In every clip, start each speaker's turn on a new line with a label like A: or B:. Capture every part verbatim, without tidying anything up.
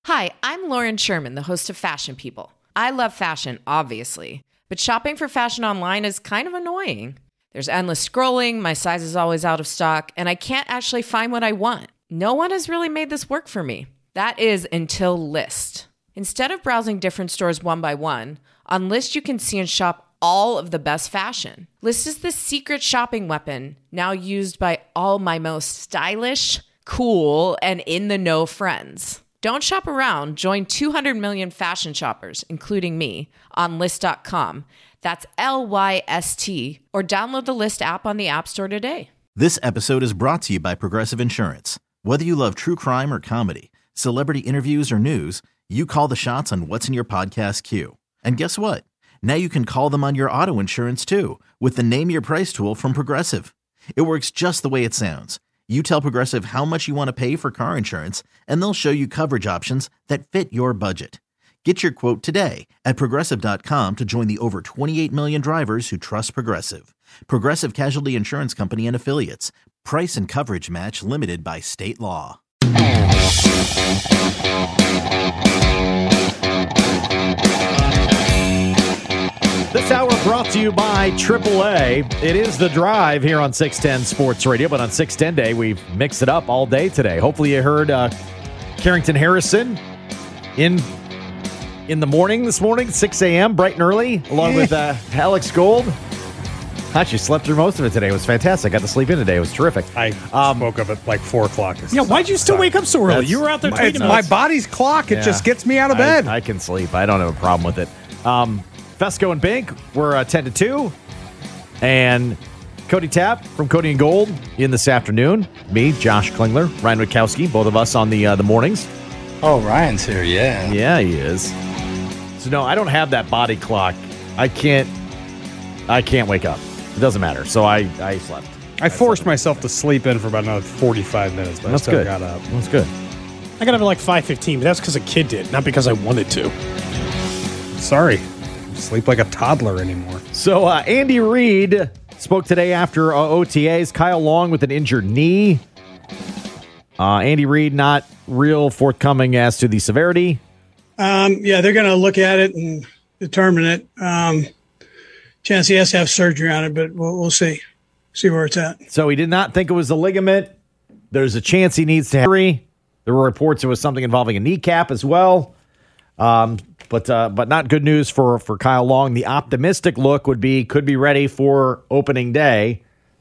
A: Hi, I'm Lauren Sherman, the host of Fashion People. I love fashion, obviously, but shopping for fashion online is kind of annoying. There's endless scrolling, my size is always out of stock, and I can't actually find what I want. No one has really made this work for me. That is until Lyst. Instead of browsing different stores one by one, on Lyst you can see and shop all of the best fashion. Lyst is the secret shopping weapon, now used by all my most stylish, cool, and in-the-know friends. Don't shop around. Join two hundred million fashion shoppers, including me, on Lyst dot com. That's L Y S T, or download the Lyst app on the App Store today.
B: This episode is brought to you by Progressive Insurance. Whether you love true crime or comedy, celebrity interviews or news, you call the shots on what's in your podcast queue. And guess what? Now you can call them on your auto insurance too, with the Name Your Price tool from Progressive. It works just the way it sounds. You tell Progressive how much you want to pay for car insurance, and they'll show you coverage options that fit your budget. Get your quote today at Progressive dot com to join the over twenty-eight million drivers who trust Progressive. Progressive Casualty Insurance Company and Affiliates. Price and coverage match limited by state law.
C: This hour brought to you by triple A. It is The Drive here on six ten Sports Radio, but on six ten Day, we've mixed it up all day today. Hopefully you heard uh, Carrington Harrison in in the morning this morning, six a.m., bright and early, along with uh, Alex Gold. I actually slept through most of it today. It was fantastic. Got to sleep in today. It was terrific.
D: I um, woke up at like four o'clock.
E: Yeah, why'd you still wake up so early?
C: That's,
E: you were out there
D: my,
E: taking
D: my
E: notes.
D: body's clock. It
C: Yeah.
D: just gets me out of bed.
C: I, I can sleep. I don't have a problem with it. Um, Fesco and Bink, we're uh, ten to two. And Cody Tapp from Cody and Gold in this afternoon. Me, Josh Klingler, Ryan Witkowski, both of us on the uh, the mornings.
F: Oh, Ryan's here, yeah.
C: Yeah, he is. So no, I don't have that body clock. I can't. I can't wake up. It doesn't matter. So I, I slept.
D: I forced myself to sleep in for about another forty-five minutes, but
C: That's
D: I still
C: good.
D: got up.
C: That's good.
E: I got up at like five fifteen, but that's because a kid did, not because I wanted to.
D: Sorry. I sleep like a toddler anymore.
C: So uh, Andy Reid spoke today after uh, O T As. Kyle Long with an injured knee. Uh, Andy Reid not real forthcoming as to the severity.
G: Um, yeah, they're going to look at it and determine it. Um, chance he has to have surgery on it, but we'll, we'll see. See where it's at.
C: So he did not think it was a ligament. There's a chance he needs to have surgery. There were reports it was something involving a kneecap as well. Um, but uh, but not good news for, for Kyle Long. The optimistic look would be could be ready for opening day.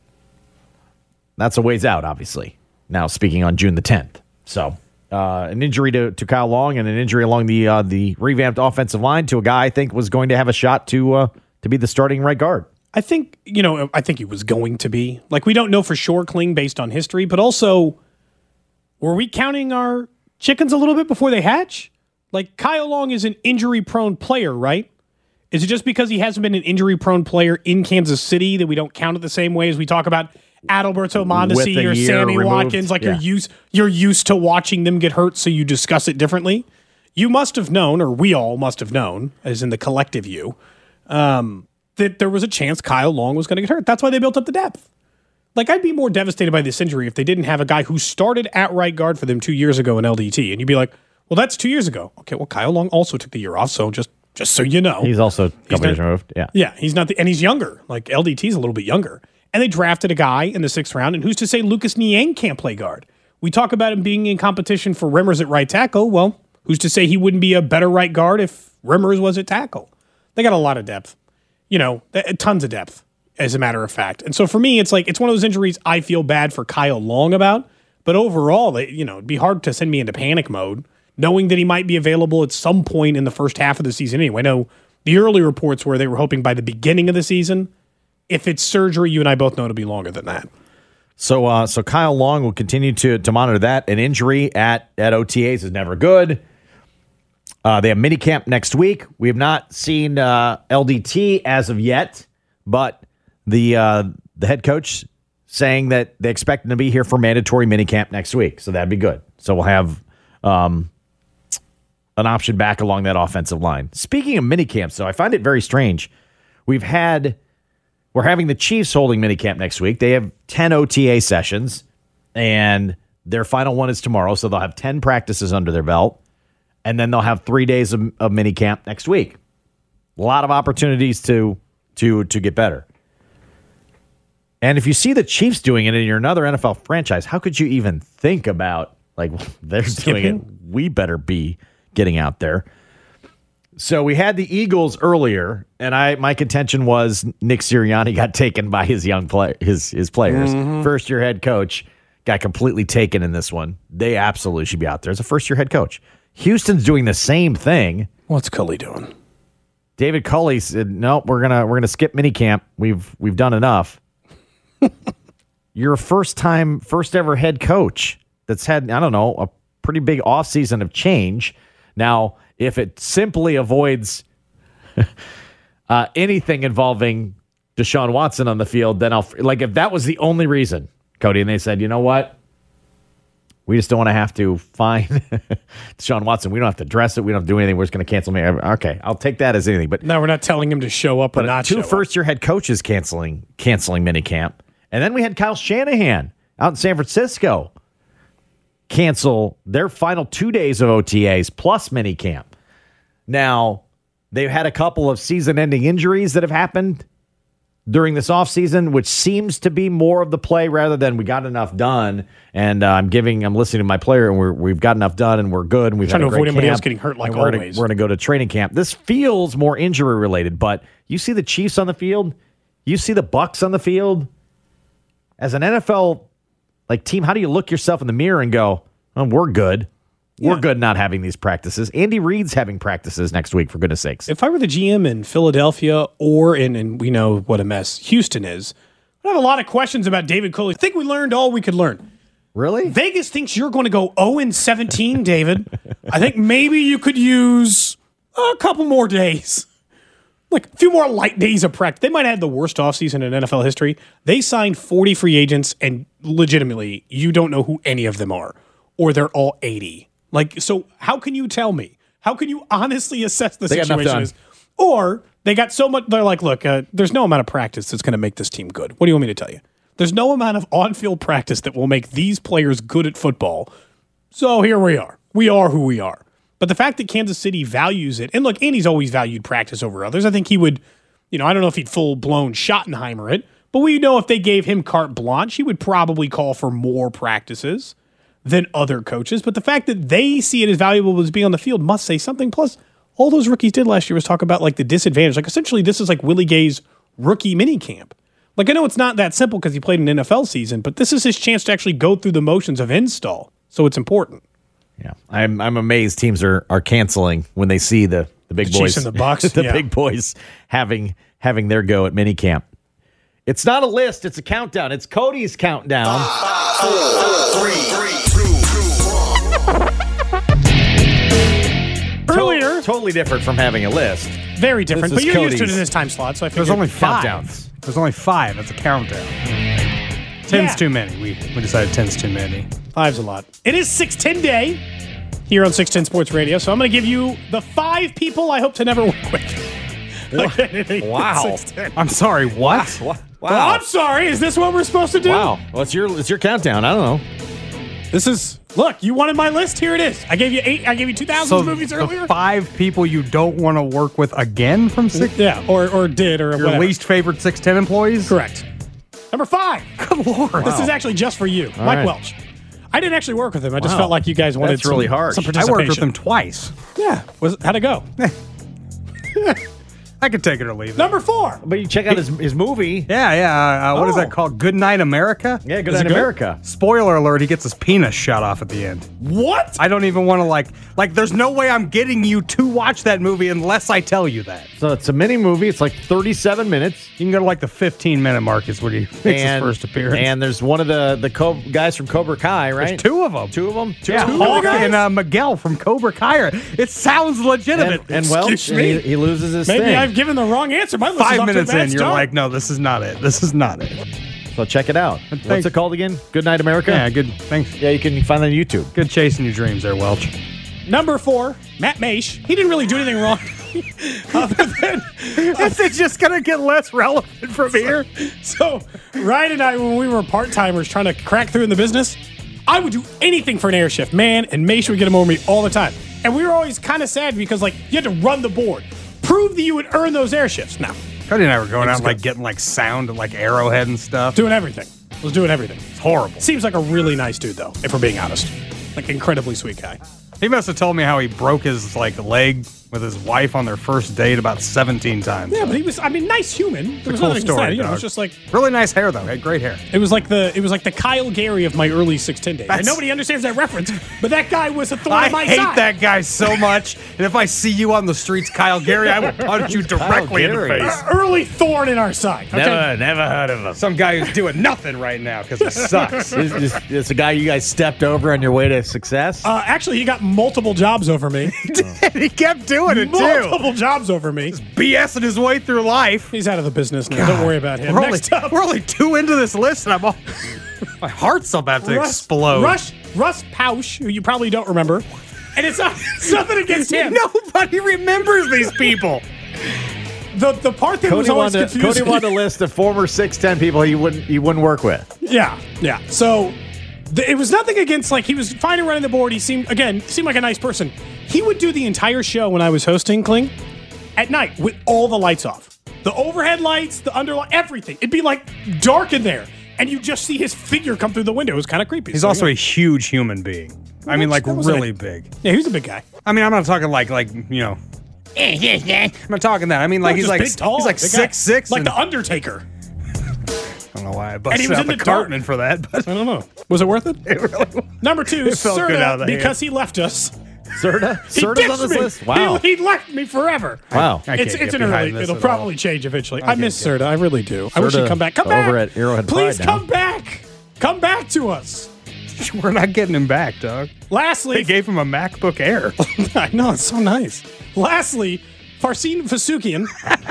C: That's a ways out, obviously. Now speaking on June the tenth. So uh, an injury to, to Kyle Long and an injury along the uh, the revamped offensive line to a guy I think was going to have a shot to uh, to be the starting right guard.
E: I think, you know, I think he was going to be. Like, we don't know for sure, Kling, based on history, but also, were we counting our chickens a little bit before they hatch? Like, Kyle Long is an injury-prone player, right? Is it just because he hasn't been an injury-prone player in Kansas City that we don't count it the same way as we talk about Adalberto Mondesi or Sammy removed. Watkins? Like, yeah. you're used you're used to watching them get hurt, so you discuss it differently. You must have known, or we all must have known, as in the collective you, um, that there was a chance Kyle Long was going to get hurt. That's why they built up the depth. Like, I'd be more devastated by this injury if they didn't have a guy who started at right guard for them two years ago in L D T, and you'd be like, well, that's two years ago. Okay, well, Kyle Long also took the year off, so just just so you know.
C: He's also a couple
E: he's not,
C: years removed. Yeah.
E: Yeah, he's not the, and he's younger. Like, L D T's a little bit younger. And they drafted a guy in the sixth round, and who's to say Lucas Niang can't play guard? We talk about him being in competition for Rimmers at right tackle. Well, who's to say he wouldn't be a better right guard if Rimmers was at tackle? They got a lot of depth. You know, tons of depth, as a matter of fact. And so for me, it's like, it's one of those injuries I feel bad for Kyle Long about. But overall, they, you know, it'd be hard to send me into panic mode, knowing that he might be available at some point in the first half of the season anyway. I know the early reports were they were hoping by the beginning of the season. If it's surgery, you and I both know it'll be longer than that.
C: So uh, so Kyle Long will continue to to monitor that. An injury at, at O T As is never good. Uh, they have minicamp next week. We have not seen uh, L D T as of yet, but the uh, the head coach saying that they expect him to be here for mandatory minicamp next week. So that'd be good. So we'll have um, an option back along that offensive line. Speaking of minicamps, though, I find it very strange. We've had we're having the Chiefs holding minicamp next week. They have ten O T A sessions, and their final one is tomorrow. So they'll have ten practices under their belt. and then they'll have three days of, of mini camp next week. A lot of opportunities to to to get better. And if you see the Chiefs doing it and you're another N F L franchise, how could you even think about, like, they're
E: Skipping?
C: doing it? We better be getting out there. So we had the Eagles earlier, and I my contention was Nick Sirianni got taken by his young play his his players.
E: Mm-hmm.
C: First year head coach got completely taken in this one. They absolutely should be out there as a first year head coach. Houston's doing the same thing.
E: What's Culley doing?
C: David Culley said, "No, we're gonna we're gonna skip minicamp. We've we've done enough." You're a first time, first ever head coach that's had, I don't know, a pretty big offseason of change. Now, if it simply avoids uh, anything involving Deshaun Watson on the field, then I'll, like, if that was the only reason, Cody, and they said, you know what? We just don't want to have to fine Deshaun Watson. We don't have to dress it. We don't have to do anything. We're just going to cancel me. Okay, I'll take that as anything. But
E: No, we're not telling him to show up or
C: but
E: not
C: two
E: show up.
C: first-year head coaches canceling canceling minicamp. And then we had Kyle Shanahan out in San Francisco cancel their final two days of O T As plus minicamp. Now, they've had a couple of season-ending injuries that have happened during this offseason, which seems to be more of the play rather than we got enough done. And uh, I'm giving, I'm listening to my player, and we're, we've got enough done, and we're good. And we've
E: Trying
C: had
E: to
C: a great
E: avoid anybody
C: camp,
E: else getting hurt like
C: and we're
E: always.
C: Gonna, we're going to go to training camp. This feels more injury-related, but you see the Chiefs on the field, you see the Bucs on the field. As an N F L like team, how do you look yourself in the mirror and go, oh, we're good. We're
E: Yeah.
C: good not having these practices. Andy Reid's having practices next week, for goodness sakes.
E: If I were the G M in Philadelphia or in, and we know what a mess Houston is, I have a lot of questions about David Culley. I think we learned all we could learn.
C: Really?
E: Vegas thinks you're going to go oh and seventeen, David. I think maybe you could use a couple more days. Like a few more light days of practice. They might have had the worst offseason in N F L history. They signed forty free agents, and legitimately, you don't know who any of them are, or they're all eighty. Like, so how can you tell me? How can you honestly assess the
C: They got enough
E: situation
C: done.
E: is? Or they got so much, they're like, look, uh, there's no amount of practice that's going to make this team good. What do you want me to tell you? There's no amount of on-field practice that will make these players good at football. So here we are. We are who we are. But the fact that Kansas City values it, and look, Andy's always valued practice over others. I think he would, you know, I don't know if he'd full-blown Schottenheimer it, but we know if they gave him carte blanche, he would probably call for more practices than other coaches. But the fact that they see it as valuable as being on the field must say something. Plus, all those rookies did last year was talk about like the disadvantage. Like essentially, this is like Willie Gay's rookie minicamp. Like I know it's not that simple because he played an N F L season, but this is his chance to actually go through the motions of install. So it's important.
C: Yeah, I'm I'm amazed teams are are canceling when they see the the big
E: The
C: boys
E: Chiefs and the Bucs,
C: the
E: yeah.
C: big boys having having their go at minicamp. It's not a list; it's a countdown. It's Cody's countdown.
H: Five, four, three, three, two,
E: Earlier,
C: To- totally different from having a list.
E: very different,
C: This
E: but
C: is
E: you're used to it
C: Cody's.
E: in this time slot, so I figured
D: There's only five.
C: Countdowns.
D: There's only five. That's a countdown. Ten's
E: Yeah.
D: too many. We we decided ten's too many.
E: five's a lot. It is six ten day here on six ten Sports Radio, so I'm going to give you the five people I hope to never work with.
C: Wow.
E: six ten.
D: I'm sorry. What?
C: Wow.
E: Well, I'm sorry. Is this what we're supposed to do?
C: Wow. Well, it's your it's your countdown. I don't know.
E: This is look. You wanted my list. Here it is. I gave you eight. I gave you two thousands
D: So
E: movies
D: the
E: earlier.
D: five people you don't want to work with again from six.
E: Yeah, or or did or
D: Your
E: whatever.
D: least favorite six ten employees.
E: Correct. Number five.
D: Good lord.
E: This is actually just for you, Mike
C: right.
E: Welch. I didn't actually work with him. I just
C: Wow.
E: felt like you guys wanted
C: That's
E: some,
C: really harsh.
E: some
C: I
D: I
E: participation.
D: worked with him twice.
E: Yeah. Was how'd it go?
D: I could take it or leave it.
E: Number four.
C: But you check out his his movie.
D: Yeah, yeah. Uh, what is
E: Oh.
D: that called? Good Night America?
C: Yeah, Good
E: Is it
C: Night
E: good?
C: America.
D: Spoiler alert, he gets his penis shot off at the end.
E: What?
D: I don't even want to like like there's no way I'm getting you to watch that movie unless I tell you that.
C: So it's a mini movie. It's like thirty-seven minutes.
D: You can go to like the fifteen minute mark is when he makes his first appearance.
C: And there's one of the the co- guys from Cobra Kai, right?
D: there's two of them.
C: Two of them. Two
D: Yeah,
C: of them.
D: Hawk and uh, Miguel from Cobra Kai. It sounds legitimate.
C: And, and Welch,
E: Excuse me?
C: he, he loses his
E: Maybe
C: thing.
E: I've given the wrong answer. My list is
D: Five
E: off to a
D: minutes
E: bad
D: in, you're
E: start.
D: like, no, this is not it. This is not it.
C: So check it out. What's
D: Thanks.
C: it called again? Good Night America?
D: Yeah, good. Thanks.
C: Yeah, you can find that on YouTube.
D: Good chasing your dreams there, Welch.
E: Number four, Matt Maish. He didn't really do anything wrong. Other than,
D: Is it just gonna get less relevant from here?
E: so, Ryan and I, when we were part timers trying to crack through in the business, I would do anything for an air shift, man, and Maish would get him over me all the time. And we were always kind of sad because, like, you had to run the board. Prove that you would earn those airships. No.
D: Cody and I were going out, like, getting, like, sound and, like, Arrowhead and stuff.
E: Doing everything. Was doing everything.
D: It's horrible.
E: Seems like a really nice dude, though, if we're being honest. Like, incredibly sweet guy.
D: He must have told me how he broke his, like, leg with his wife on their first date about seventeen times.
E: Yeah, but he was, I mean, nice human. There was
D: cool
E: nothing
D: story,
E: to say. You know, it
D: dog.
E: was just like...
D: Really nice hair, though. He had great hair.
E: It was like the it was like the Kyle Gary of my early six ten days. And
D: That's-
E: nobody understands that reference, but that guy was a thorn
D: I
E: in my
D: hate
E: side.
D: that guy so much. And if I see you on the streets, Kyle Gary, I will punch you directly in the
C: Gary.
D: face.
E: Early thorn in our side. Okay?
C: Never, never heard of him.
D: Some guy who's doing nothing right now because he sucks.
C: It's, just, it's a guy you guys stepped over on your way to success.
E: Uh, actually, he got multiple jobs over me.
D: He kept doing it, too.
E: multiple jobs over me.
D: BSing his way through life.
E: He's out of the business now. Don't worry about him.
D: We're only,
E: Next up,
D: we're only two into this list, and I'm all, my heart's about to
E: Russ,
D: explode.
E: Russ, Russ Pausch, who you probably don't remember. And it's, not, it's nothing against him.
D: Nobody remembers these people.
E: The the part that was
C: Cody
E: always
C: wanted,
E: confusing.
C: Cody wanted a list of former six ten people he wouldn't he wouldn't work with.
E: Yeah, yeah. So th- it was nothing against, like, he was fine at running the board. He seemed, again, seemed like a nice person. He would do the entire show when I was hosting Kling at night with all the lights off. The overhead lights, the underlight, everything. It'd be like dark in there. And you just see his figure come through the window. It was kind of creepy.
D: He's
E: So,
D: also
E: yeah.
D: a huge human being. I mean, like,
E: That was
D: really
E: it.
D: big.
E: Yeah, he was a big guy.
D: I mean, I'm not talking like, like you know, I'm not talking that. I mean, like,
E: No,
D: he's
E: just
D: like,
E: big, tall,
D: he's like
E: big guy.
D: six six.
E: Like
D: and,
E: the Undertaker.
D: I don't know why I
E: And he
D: busted
E: was
D: out
E: in
D: the,
E: the
D: Cartman
E: dark.
D: for that, but
E: I don't know. Was it worth it?
D: it really was.
E: Number two,
D: It felt good out of
E: Serta,
D: the
E: because he left us.
C: Serta?
E: He
C: Serta's
E: ditched
C: on this
E: me.
C: list? Wow.
E: He, he left me forever.
C: Wow.
D: I can't
E: It's
D: get
E: it's an
D: behind
E: early.
D: this
E: It'll
D: at
E: probably
D: all.
E: change eventually. I,
D: can't
E: miss
D: get-
E: Serta. I really do. I wish he'd
C: Serta
E: come back. Come
C: over
E: back.
C: at Arrowhead
E: Please
C: Pride now.
E: come back. Come back to us.
D: We're not getting him back, dog.
E: Lastly,
D: They gave him a MacBook Air.
E: I know, it's so nice. Lastly, Farsin Vasukian.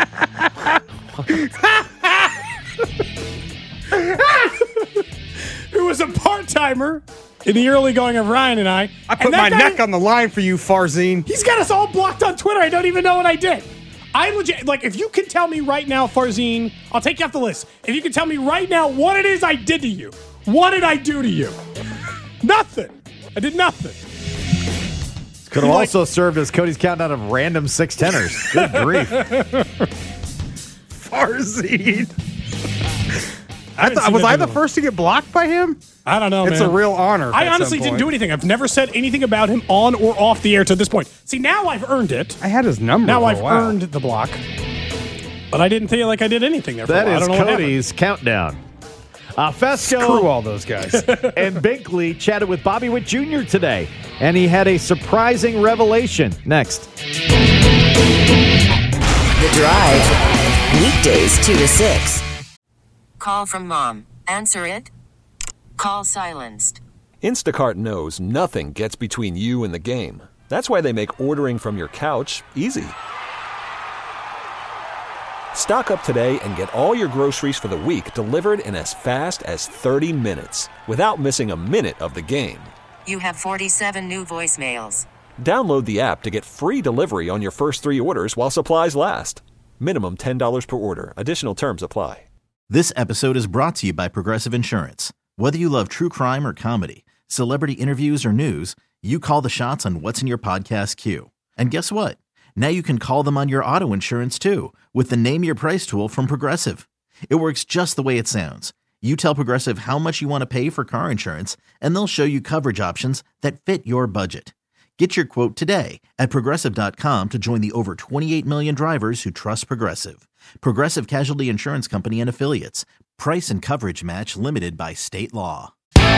E: Who was a part-timer in the early going of Ryan and I.
D: I put my neck on the line for you, Farzine.
E: He's got us all blocked on Twitter. I don't even know what I did. I legit, like, if you can tell me right now, Farzine, I'll take you off the list. If you can tell me right now what it is I did to you, what did I do to you? Nothing. I did nothing.
C: Could have
E: Like-
C: also served as Cody's countdown of random six teners. Good grief.
D: Farzine. I
E: haven't
D: thought,
E: seen
D: was
E: that
D: I
E: in
D: the
E: a while.
D: first to get blocked by him?
E: I don't know,
D: It's
E: man.
D: a real honor.
E: I
D: at
E: honestly
D: some
E: didn't
D: point.
E: do anything. I've never said anything about him on or off the air to this point. See, now I've earned it.
D: I had his number.
E: Now
D: for a
E: I've
D: while.
E: earned the block. But I didn't feel like I did anything there for
C: That
E: a while. I
C: is
E: don't know what happened.
C: Cody's countdown. Uh, Fesco
D: Screw all those guys.
C: and Binkley chatted with Bobby Witt Junior today, and he had a surprising revelation. Next.
I: The Drive. Weekdays two to six.
J: Call from mom. Answer it. Call silenced.
K: Instacart knows nothing gets between you and the game. That's why they make ordering from your couch easy. Stock up today and get all your groceries for the week delivered in as fast as thirty minutes without missing a minute of the game.
J: You have forty-seven new voicemails.
K: Download the app to get free delivery on your first three orders while supplies last. Minimum ten dollars per order. Additional terms apply.
B: This episode is brought to you by Progressive Insurance. Whether you love true crime or comedy, celebrity interviews or news, you call the shots on what's in your podcast queue. And guess what? Now you can call them on your auto insurance too with the Name Your Price tool from Progressive. It works just the way it sounds. You tell Progressive how much you want to pay for car insurance, and they'll show you coverage options that fit your budget. Get your quote today at Progressive dot com to join the over twenty-eight million drivers who trust Progressive. Progressive Casualty Insurance Company and Affiliates. Price and coverage match limited by state law.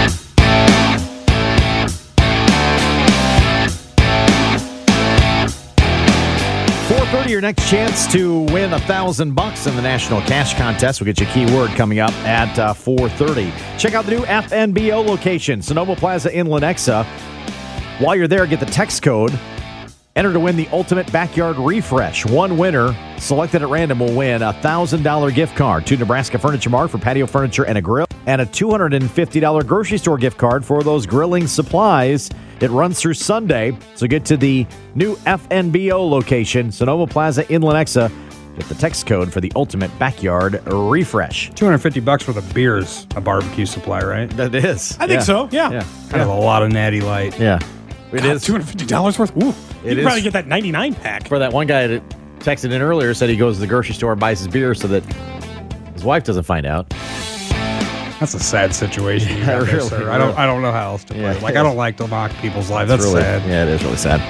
C: four thirty, your next chance to win a thousand bucks in the National Cash Contest. We'll get you a keyword coming up at uh, four thirty. Check out the new F N B O location, Sonoma Plaza in Lenexa. While you're there, get the text code. Enter to win the ultimate backyard refresh. One winner selected at random will win a one thousand dollars gift card to Nebraska Furniture Mart for patio furniture and a grill, and a two hundred fifty dollars grocery store gift card for those grilling supplies. It runs through Sunday, so get to the new F N B O location, Sonoma Plaza in Lenexa. Get the text code for the ultimate backyard refresh.
D: two hundred fifty bucks worth of beers, a barbecue supply, right?
C: That is.
E: I think so, yeah.
C: Yeah.
D: Kind of a lot of Natty Light.
C: Yeah. It
E: God,
C: is
E: two hundred fifty dollars worth. Ooh,
C: It
E: you could
C: is.
E: probably get that ninety-nine pack.
C: For that one guy that texted in earlier, said he goes to the grocery store and buys his beer so that his wife doesn't find out.
D: That's a sad situation. You got there,
C: really,
D: sir. I don't. I don't know how else to put
C: Yeah,
D: it. Like
C: it
D: I
C: is.
D: don't like to mock people's lives. That's
C: really,
D: sad.
C: Yeah, it is really sad.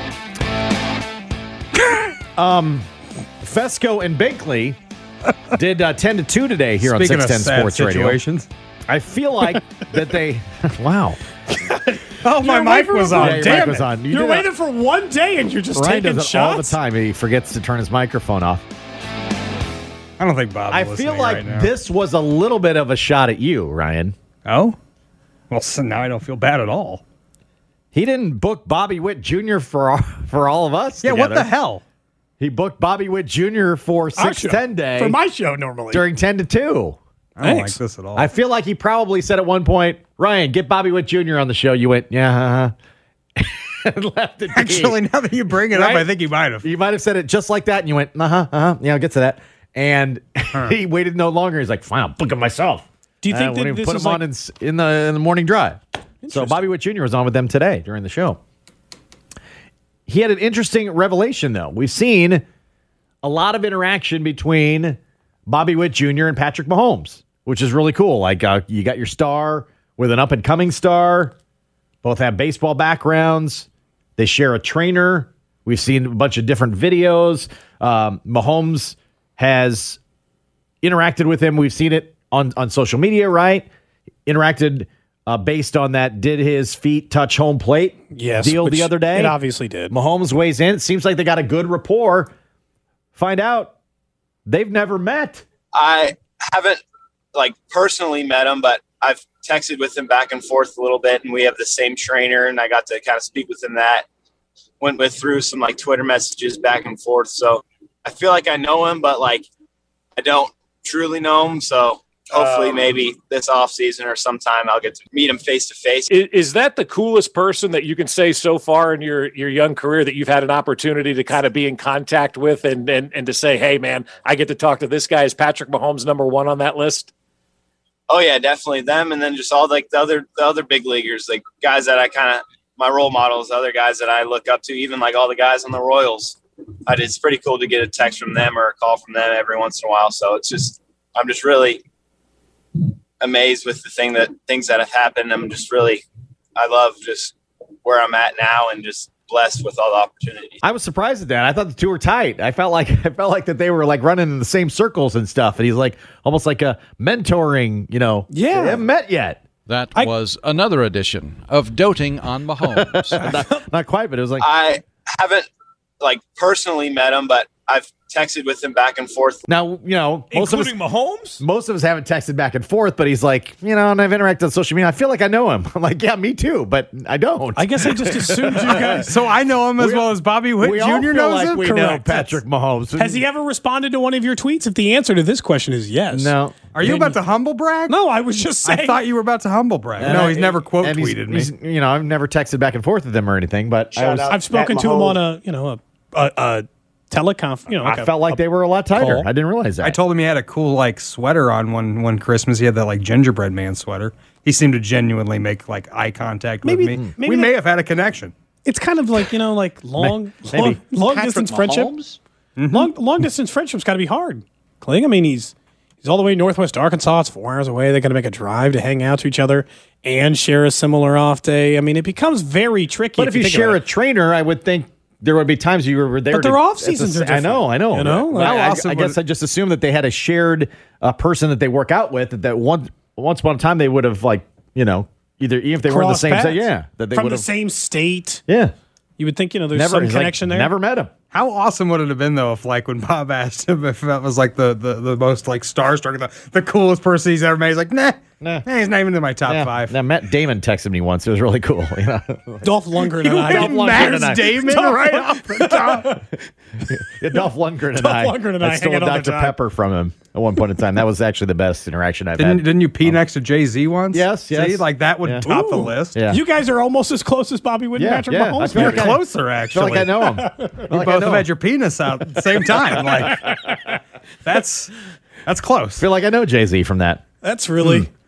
C: um, Fesco and Binkley did uh, ten to two today here
D: Speaking
C: on
D: of
C: six ten
D: sad
C: Sports
D: situations.
C: Radio. I feel like that they. Wow.
D: Oh, my
E: You're
D: mic
E: waiting
D: was
E: for-
D: on.
C: Yeah, your
D: Damn
C: mic
D: it.
C: was on. You
E: You're
C: did
E: waiting
C: a-
E: for one day and you're just
C: Ryan
E: taking
C: does it all the
E: shots.
C: time. He forgets to turn his microphone off.
D: I don't think Bob.
C: I feel like this was a little bit of a shot at you, Ryan.
D: Oh, well, so now I don't feel bad at all.
C: He didn't book Bobby Witt Junior for all, for all of us.
D: Yeah, what
C: together.
D: the hell?
C: He booked Bobby Witt Junior for
E: Our
C: six
E: show.
C: ten day
E: For my show, normally.
C: during ten to two.
D: I don't
E: Thanks.
D: like this at all.
C: I feel like he probably said at one point, Ryan, get Bobby Witt Junior on the show. You went, yeah, uh-huh. and left it be.
D: Actually, now that you bring it up,
C: Right?
D: I think you might have.
C: You might have said it just like that, and you went, uh-huh, uh-huh. Yeah, I'll get to that. And he waited no longer. He's like, fine, I'll book it myself.
E: Do you think
C: Uh,
E: that
C: wouldn't even
E: this
C: put
E: is
C: him on
E: like-
C: in, s- in the in the morning drive? So Bobby Witt Junior was on with them today during the show. He had an interesting revelation, though. We've seen a lot of interaction between Bobby Witt Junior and Patrick Mahomes, which is really cool. Like uh, you got your star with an up-and-coming star. Both have baseball backgrounds. They share a trainer. We've seen a bunch of different videos. Um, Mahomes has interacted with him. We've seen it on, on social media, right? Interacted uh, based on that did his feet touch home plate
E: Yes,
C: deal
E: which
C: the other day.
E: it obviously did.
C: Mahomes weighs in. It seems like they got a good rapport. Find out they've never met.
L: I haven't like personally met him, but I've texted with him back and forth a little bit, and we have the same trainer, and I got to kind of speak with him that went with through some like Twitter messages back and forth. So I feel like I know him, but like I don't truly know him. So hopefully
M: Um,
L: maybe this off season or sometime I'll get to meet him face to face.
M: Is, is that the coolest person that you can say so far in your, your young career that you've had an opportunity to kind of be in contact with and, and, and to say, hey, man, I get to talk to this guy? Is Patrick Mahomes number one on that list?
L: Oh yeah, definitely them. And then just all like the other, the other big leaguers, like guys that I kind of, my role models, other guys that I look up to, even like all the guys on the Royals. I, it's pretty cool to get a text from them or a call from them every once in a while. So it's just, I'm just really amazed with the thing that things that have happened. I'm just really, I love just where I'm at now and just blessed with all the opportunities.
C: I was surprised at that. I thought the two were tight. I felt like I felt like that they were like running in the same circles and stuff. And he's like almost like a mentoring, you know.
E: Yeah.
C: They haven't met yet.
N: That I, was another edition of Doting on Mahomes.
C: not, not quite, but it was like
L: I haven't like personally met him, but I've texted with him back and forth.
C: Now, you know, most
E: Including
C: of us,
E: Mahomes?
C: most of us haven't texted back and forth, but he's like, you know, and I've interacted on social media. I feel like I know him. I'm like, yeah, me too, but I don't.
E: I guess I just assumed you guys.
D: So I know him as
C: We-
D: well as Bobby Witt
C: we all
D: Junior
C: feel
D: knows
C: like
D: him?
C: we know
D: Correct.
C: Patrick Mahomes.
E: Has he ever responded to one of your tweets? If the answer to this question is yes.
C: No.
D: Are you
E: Then
D: about to humble brag?
E: No, I was just saying.
D: I thought you were about to humble brag.
C: And
D: no,
C: I-
D: he's never quote
C: and he's-
D: tweeted me.
C: he's- You know, I've never texted back and forth with him or anything, but I, was,
E: I've spoken to him on a, you know, a, a, a teleconf. You know, like
C: I
E: a-
C: felt like
E: a
C: they were a lot tighter.
E: call.
C: I didn't realize that.
D: I told him he had a cool like sweater on one one Christmas. He had that like gingerbread man sweater. He seemed to genuinely make like eye contact with
E: Maybe-
D: me.
E: maybe
D: we
E: that-
D: may have had a connection.
E: It's kind of like, you know, like long,
C: Maybe.
E: long, long
N: Patrick
E: distance friendship.
N: Mahomes?
E: Long, long distance friendship's got to be hard. Kling, I mean, he's he's all the way in Northwest Arkansas. It's four hours away. They got to make a drive to hang out to each other and share a similar off day. I mean, it becomes very tricky.
C: But if you
E: think
C: share
E: about
C: a
E: it.
C: trainer, I would think there would be times you were there.
E: But their
C: to-
E: off
C: it's a-
E: seasons are
C: I know,
E: different,
C: I know.
E: you know?
C: But
E: How
C: I, I,
D: awesome
C: I guess
D: would-
C: I just assumed that they had a shared uh, person that they work out with. That, that one once upon a time they would have like you know either even if they were in the
E: cross
C: same
E: paths.
C: state, yeah, that they
E: from
C: would
E: the
C: have.
E: same state,
C: Yeah,
E: you would think, you know, there's
C: never
E: some
C: he's like,
E: connection there.
C: Never met him.
D: How awesome would it have been though if like when Bob asked him if that was like the the, the most like starstruck, the, the coolest person he's ever met? He's like, nah,
C: Nah.
D: nah he's not even in my top
C: Yeah.
D: five.
C: Now Matt Damon texted me once. It was really cool. You know,
E: Dolph Lundgren and I.
C: Dolph
E: did-
C: Lundgren
D: Matt
C: and I-
D: Damon
E: Dolph
D: right off the top.
C: yeah, Dolph Lundgren and
E: Dolph
C: I.
E: Lundgren and I
C: stole
E: hang out all the
C: Doctor
E: time.
C: Pepper from him at one point in time. That was actually the best interaction I've
D: Didn't,
C: had.
D: didn't you pee next to Jay Z once?
C: Yes, yes.
D: See, like that would
C: Yeah.
D: top the
E: Ooh.
D: list.
C: Yeah.
E: You guys are almost as close as Bobby Witt and
C: Yeah,
E: Patrick
C: yeah. I
E: Mahomes.
C: feel
D: You're
C: like I-
D: closer,
C: I
D: actually.
C: feel like I know him. I feel
D: You
C: like I
D: both
C: know
D: have
C: him.
D: had your penis out at the same time. Like that's that's close.
C: I feel like I know Jay Z from that.
E: That's really.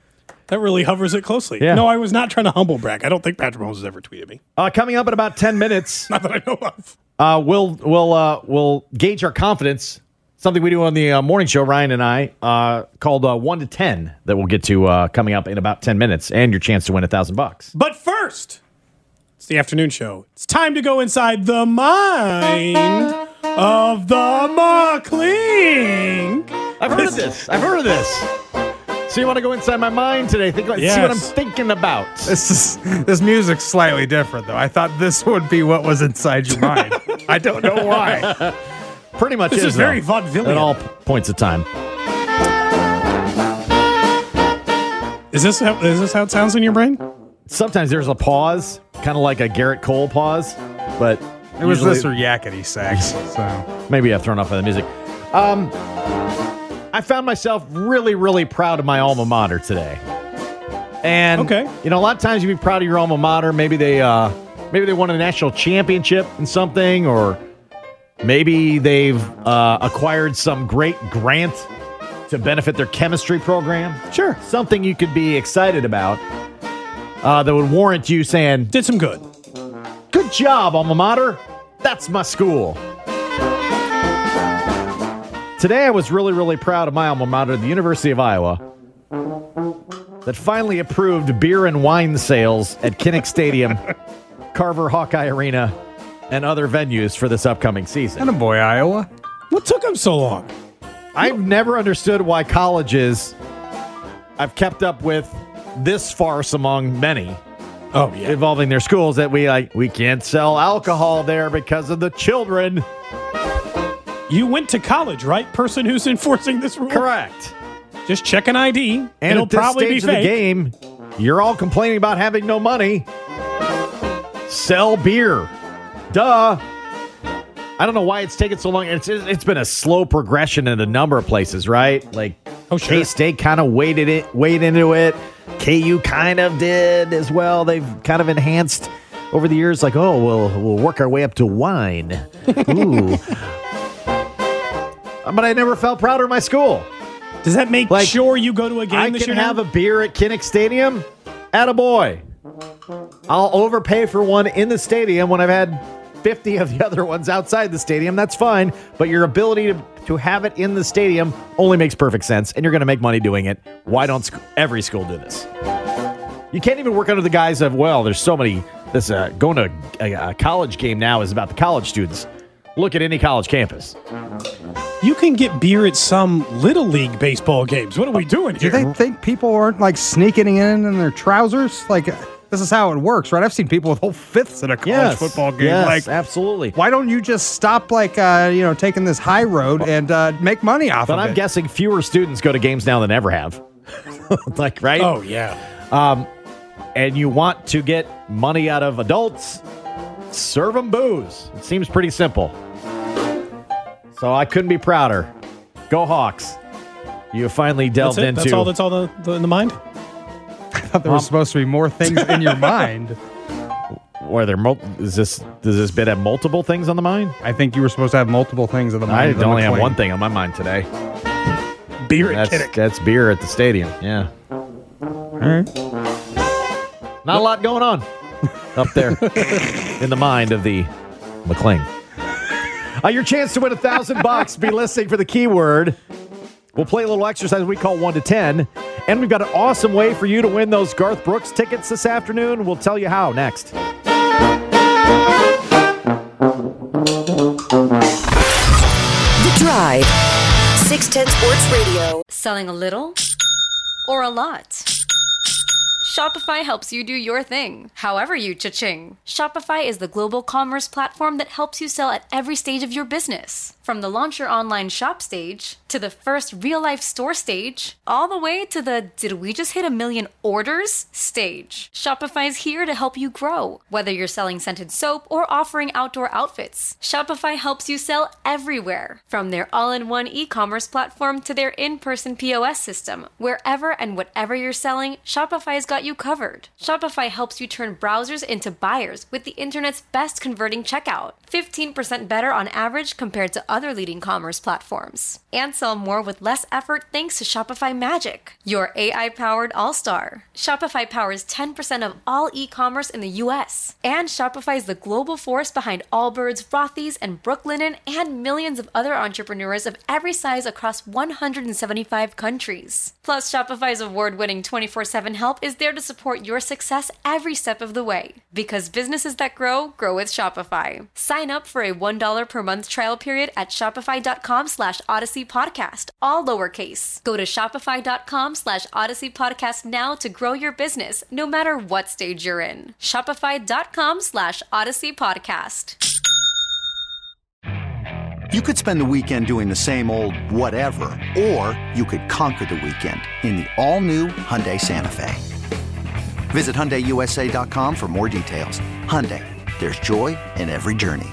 E: That really hovers it closely.
C: Yeah.
E: No, I was not trying to humble brag. I don't think Patrick Mahomes has ever tweeted me.
C: Uh, coming up in about ten minutes,
E: Not that I know of.
C: uh, we'll we'll uh, we'll gauge our confidence. Something we do on the uh, morning show, Ryan and I, uh, called uh, one to ten that we'll get to uh, coming up in about ten minutes, and your chance to win a thousand bucks.
E: But first, it's the afternoon show. It's time to go inside the mind of the McClink.
C: I've heard of this. I've heard of this. So you want to go inside my mind today? Think about,
D: Yes.
C: see what I'm thinking about.
D: This is this music's slightly different, though. I thought this would be what was inside your mind. I don't know why.
C: Pretty much
E: This
C: is,
E: is very
C: though,
E: vaudevillian.
C: at all p- points of time.
E: Is this how, is this how it sounds in your brain?
C: Sometimes there's a pause, kind of like a Garrett Cole pause, but
D: It was
C: usually-
D: this or yakety sax. So
C: Maybe I've thrown off by the music. Um, I found myself really, really proud of my alma mater today. And
E: Okay.
C: you know, a lot of times you be proud of your alma mater. Maybe they, uh, maybe they won a national championship in something, or maybe they've uh, acquired some great grant to benefit their chemistry program.
E: Sure.
C: Something you could be excited about uh, that would warrant you saying,
E: Did some good.
C: "Good job, alma mater. That's my school." Today, I was really, really proud of my alma mater, the University of Iowa, that finally approved beer and wine sales at Kinnick Stadium, Carver Hawkeye Arena, and other venues for this upcoming season.
D: and a boy, Iowa.
E: What took him so long?
C: I've never understood why colleges I've kept up with this farce among many
E: Oh, yeah.
C: involving their schools that we like we can't sell alcohol there because of the children.
E: You went to college, right? Person who's enforcing this rule?
C: Correct.
E: Just check an I D.
C: And
E: It'll
C: at this
E: probably
C: stage
E: be
C: of the
E: fake.
C: game, you're all complaining about having no money. Sell beer. Duh. I don't know why it's taken so long. It's it's been a slow progression in a number of places, right? Like
E: Oh, sure.
C: K-State kind of waded it, waded into it. K U kind of did as well. They've kind of enhanced over the years. Like, oh, we'll we'll work our way up to wine. Ooh. But I never felt prouder of my school.
E: Does that make
C: Like,
E: sure you go to a game
C: I
E: this
C: can
E: year?
C: have
E: now?
C: a beer at Kinnick Stadium. Attaboy. I'll overpay for one in the stadium when I've had fifty of the other ones outside the stadium. That's fine. But your ability to, to have it in the stadium only makes perfect sense, and you're going to make money doing it. Why don't sc- every school do this? You can't even work under the guise of, well, there's so many. This uh, going to a, a college game now is about the college students. Look at any college campus.
E: You can get beer at some Little League baseball games. What are we doing
D: Do
E: here?
D: they think people aren't like sneaking in in their trousers? Like, this is how it works, right? I've seen people with whole fifths at a college
C: Yes,
D: football game.
C: yes,
D: like,
C: absolutely.
D: why don't you just stop, like, uh, you know, taking this high road and uh, make money off
C: But
D: of
C: I'm
D: it?
C: guessing fewer students go to games now than ever have. Like, right?
E: Oh, yeah.
C: Um, and you want to get money out of adults, serve them booze. It seems pretty simple. So I couldn't be prouder. Go Hawks. You finally delved
E: That's it?
C: into...
E: That's all that's all the, the, in the mind?
D: I thought there was supposed to be more things in your mind.
C: Were there mul- is this does this bit have multiple things on the mind?
D: I think you were supposed to have multiple things in the mind.
C: I
D: of the
C: only have
D: McLean.
C: one thing on my mind today.
E: Beer at
C: That's,
E: Kinnick.
C: that's beer at the stadium. Yeah.
D: All right.
C: Not a lot going on up there in the mind of the McLean. Uh, your chance to win a thousand bucks. Be listening for the keyword. We'll play a little exercise we call one to ten, and we've got an awesome way for you to win those Garth Brooks tickets this afternoon. We'll tell you how next.
I: The Drive. six ten Sports Radio.
O: Selling a little or a lot? Shopify helps you do your thing, however you cha-ching. Shopify is the global commerce platform that helps you sell at every stage of your business. From the launch your online shop stage, to the first real-life store stage, all the way to the did we just hit a million orders stage. Shopify's here to help you grow. Whether you're selling scented soap or offering outdoor outfits, Shopify helps you sell everywhere. From their all-in-one e-commerce platform to their in-person P O S system, wherever and whatever you're selling, Shopify's got you covered. Shopify helps you turn browsers into buyers with the internet's best converting checkout. fifteen percent better on average compared to other other leading commerce platforms. And sell more with less effort thanks to Shopify Magic, your A I-powered all-star. Shopify powers ten percent of all e-commerce in the U S. And Shopify is the global force behind Allbirds, Rothy's, and Brooklinen, and millions of other entrepreneurs of every size across one hundred seventy-five countries. Plus, Shopify's award-winning twenty-four seven help is there to support your success every step of the way. Because businesses that grow, grow with Shopify. Sign up for a one dollar per month trial period at shopify.com slash Odyssey Podcast, all lowercase. Go to shopify.com slash Odyssey Podcast now to grow your business, no matter what stage you're in. Shopify.com slash Odyssey Podcast.
P: You could spend the weekend doing the same old whatever, or you could conquer the weekend in the all-new Hyundai Santa Fe. Visit Hyundai U S A dot com for more details. Hyundai, there's joy in every journey.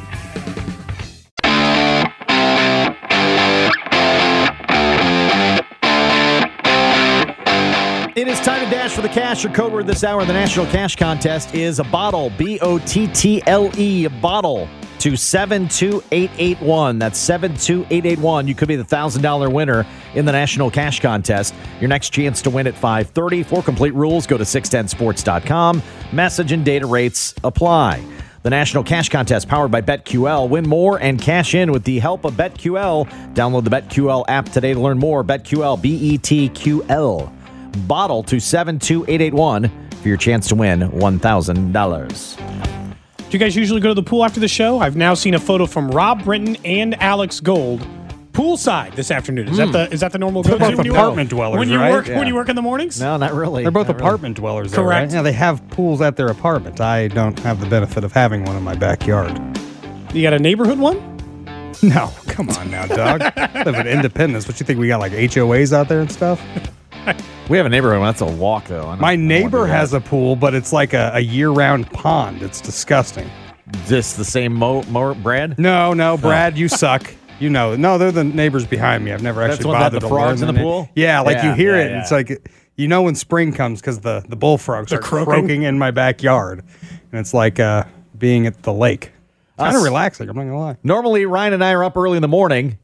C: It is time to dash for the cash. Your code word this hour in the National Cash Contest is a bottle, B O T T L E, a bottle, to seven two eight eight one. That's seven two eight eight one. You could be the one thousand dollars winner in the National Cash Contest. Your next chance to win at five thirty. For complete rules, go to six ten sports dot com. Message and data rates apply. The National Cash Contest powered by BetQL. Win more and cash in with the help of BetQL. Download the BetQL app today to learn more. BetQL, B E T Q L. Bottle to seven two eight eight one for your chance to win one thousand dollars.
E: Do you guys usually go to the pool after the show? I've now seen a photo from Rob Britton and Alex Gold poolside this afternoon. Is mm. that the is that the normal
D: They're
E: go-to
D: both apartment dwellers,
E: when you
D: right?
E: work
D: Yeah.
E: when you work in the mornings?
C: No, not really.
D: They're both
C: Not
D: apartment
C: really.
D: dwellers, though,
E: Correct.
D: right? Yeah, they have pools at their apartment. I don't have the benefit of having one in my backyard.
E: You got a neighborhood one?
D: No, come on now, dog. Live in Independence. What you think we got, like H O As out there and stuff?
C: We have a neighborhood. That's a walk, though. I don't-
D: My
C: I don't
D: neighbor
C: wanna do
D: has
C: that.
D: a pool, but it's like a, a year-round pond. It's disgusting.
C: This the same Mo, Mo Brad?
D: No, no, Brad, you suck. You know, no, they're the neighbors behind me. I've never
C: That's
D: actually
C: the one that
D: bothered
C: the
D: to
C: frogs
D: learn
C: in the
D: their
C: pool?
D: name. Yeah, like
C: Yeah,
D: you hear
C: yeah,
D: it, and
C: yeah.
D: it's like you know when spring comes because the the bullfrogs
E: They're
D: are
E: croaking?
D: croaking in my backyard, and it's like uh, being at the lake. It's kind of
C: Us-
D: relaxing. I'm not gonna lie.
C: Normally, Ryan and I are up early in the morning.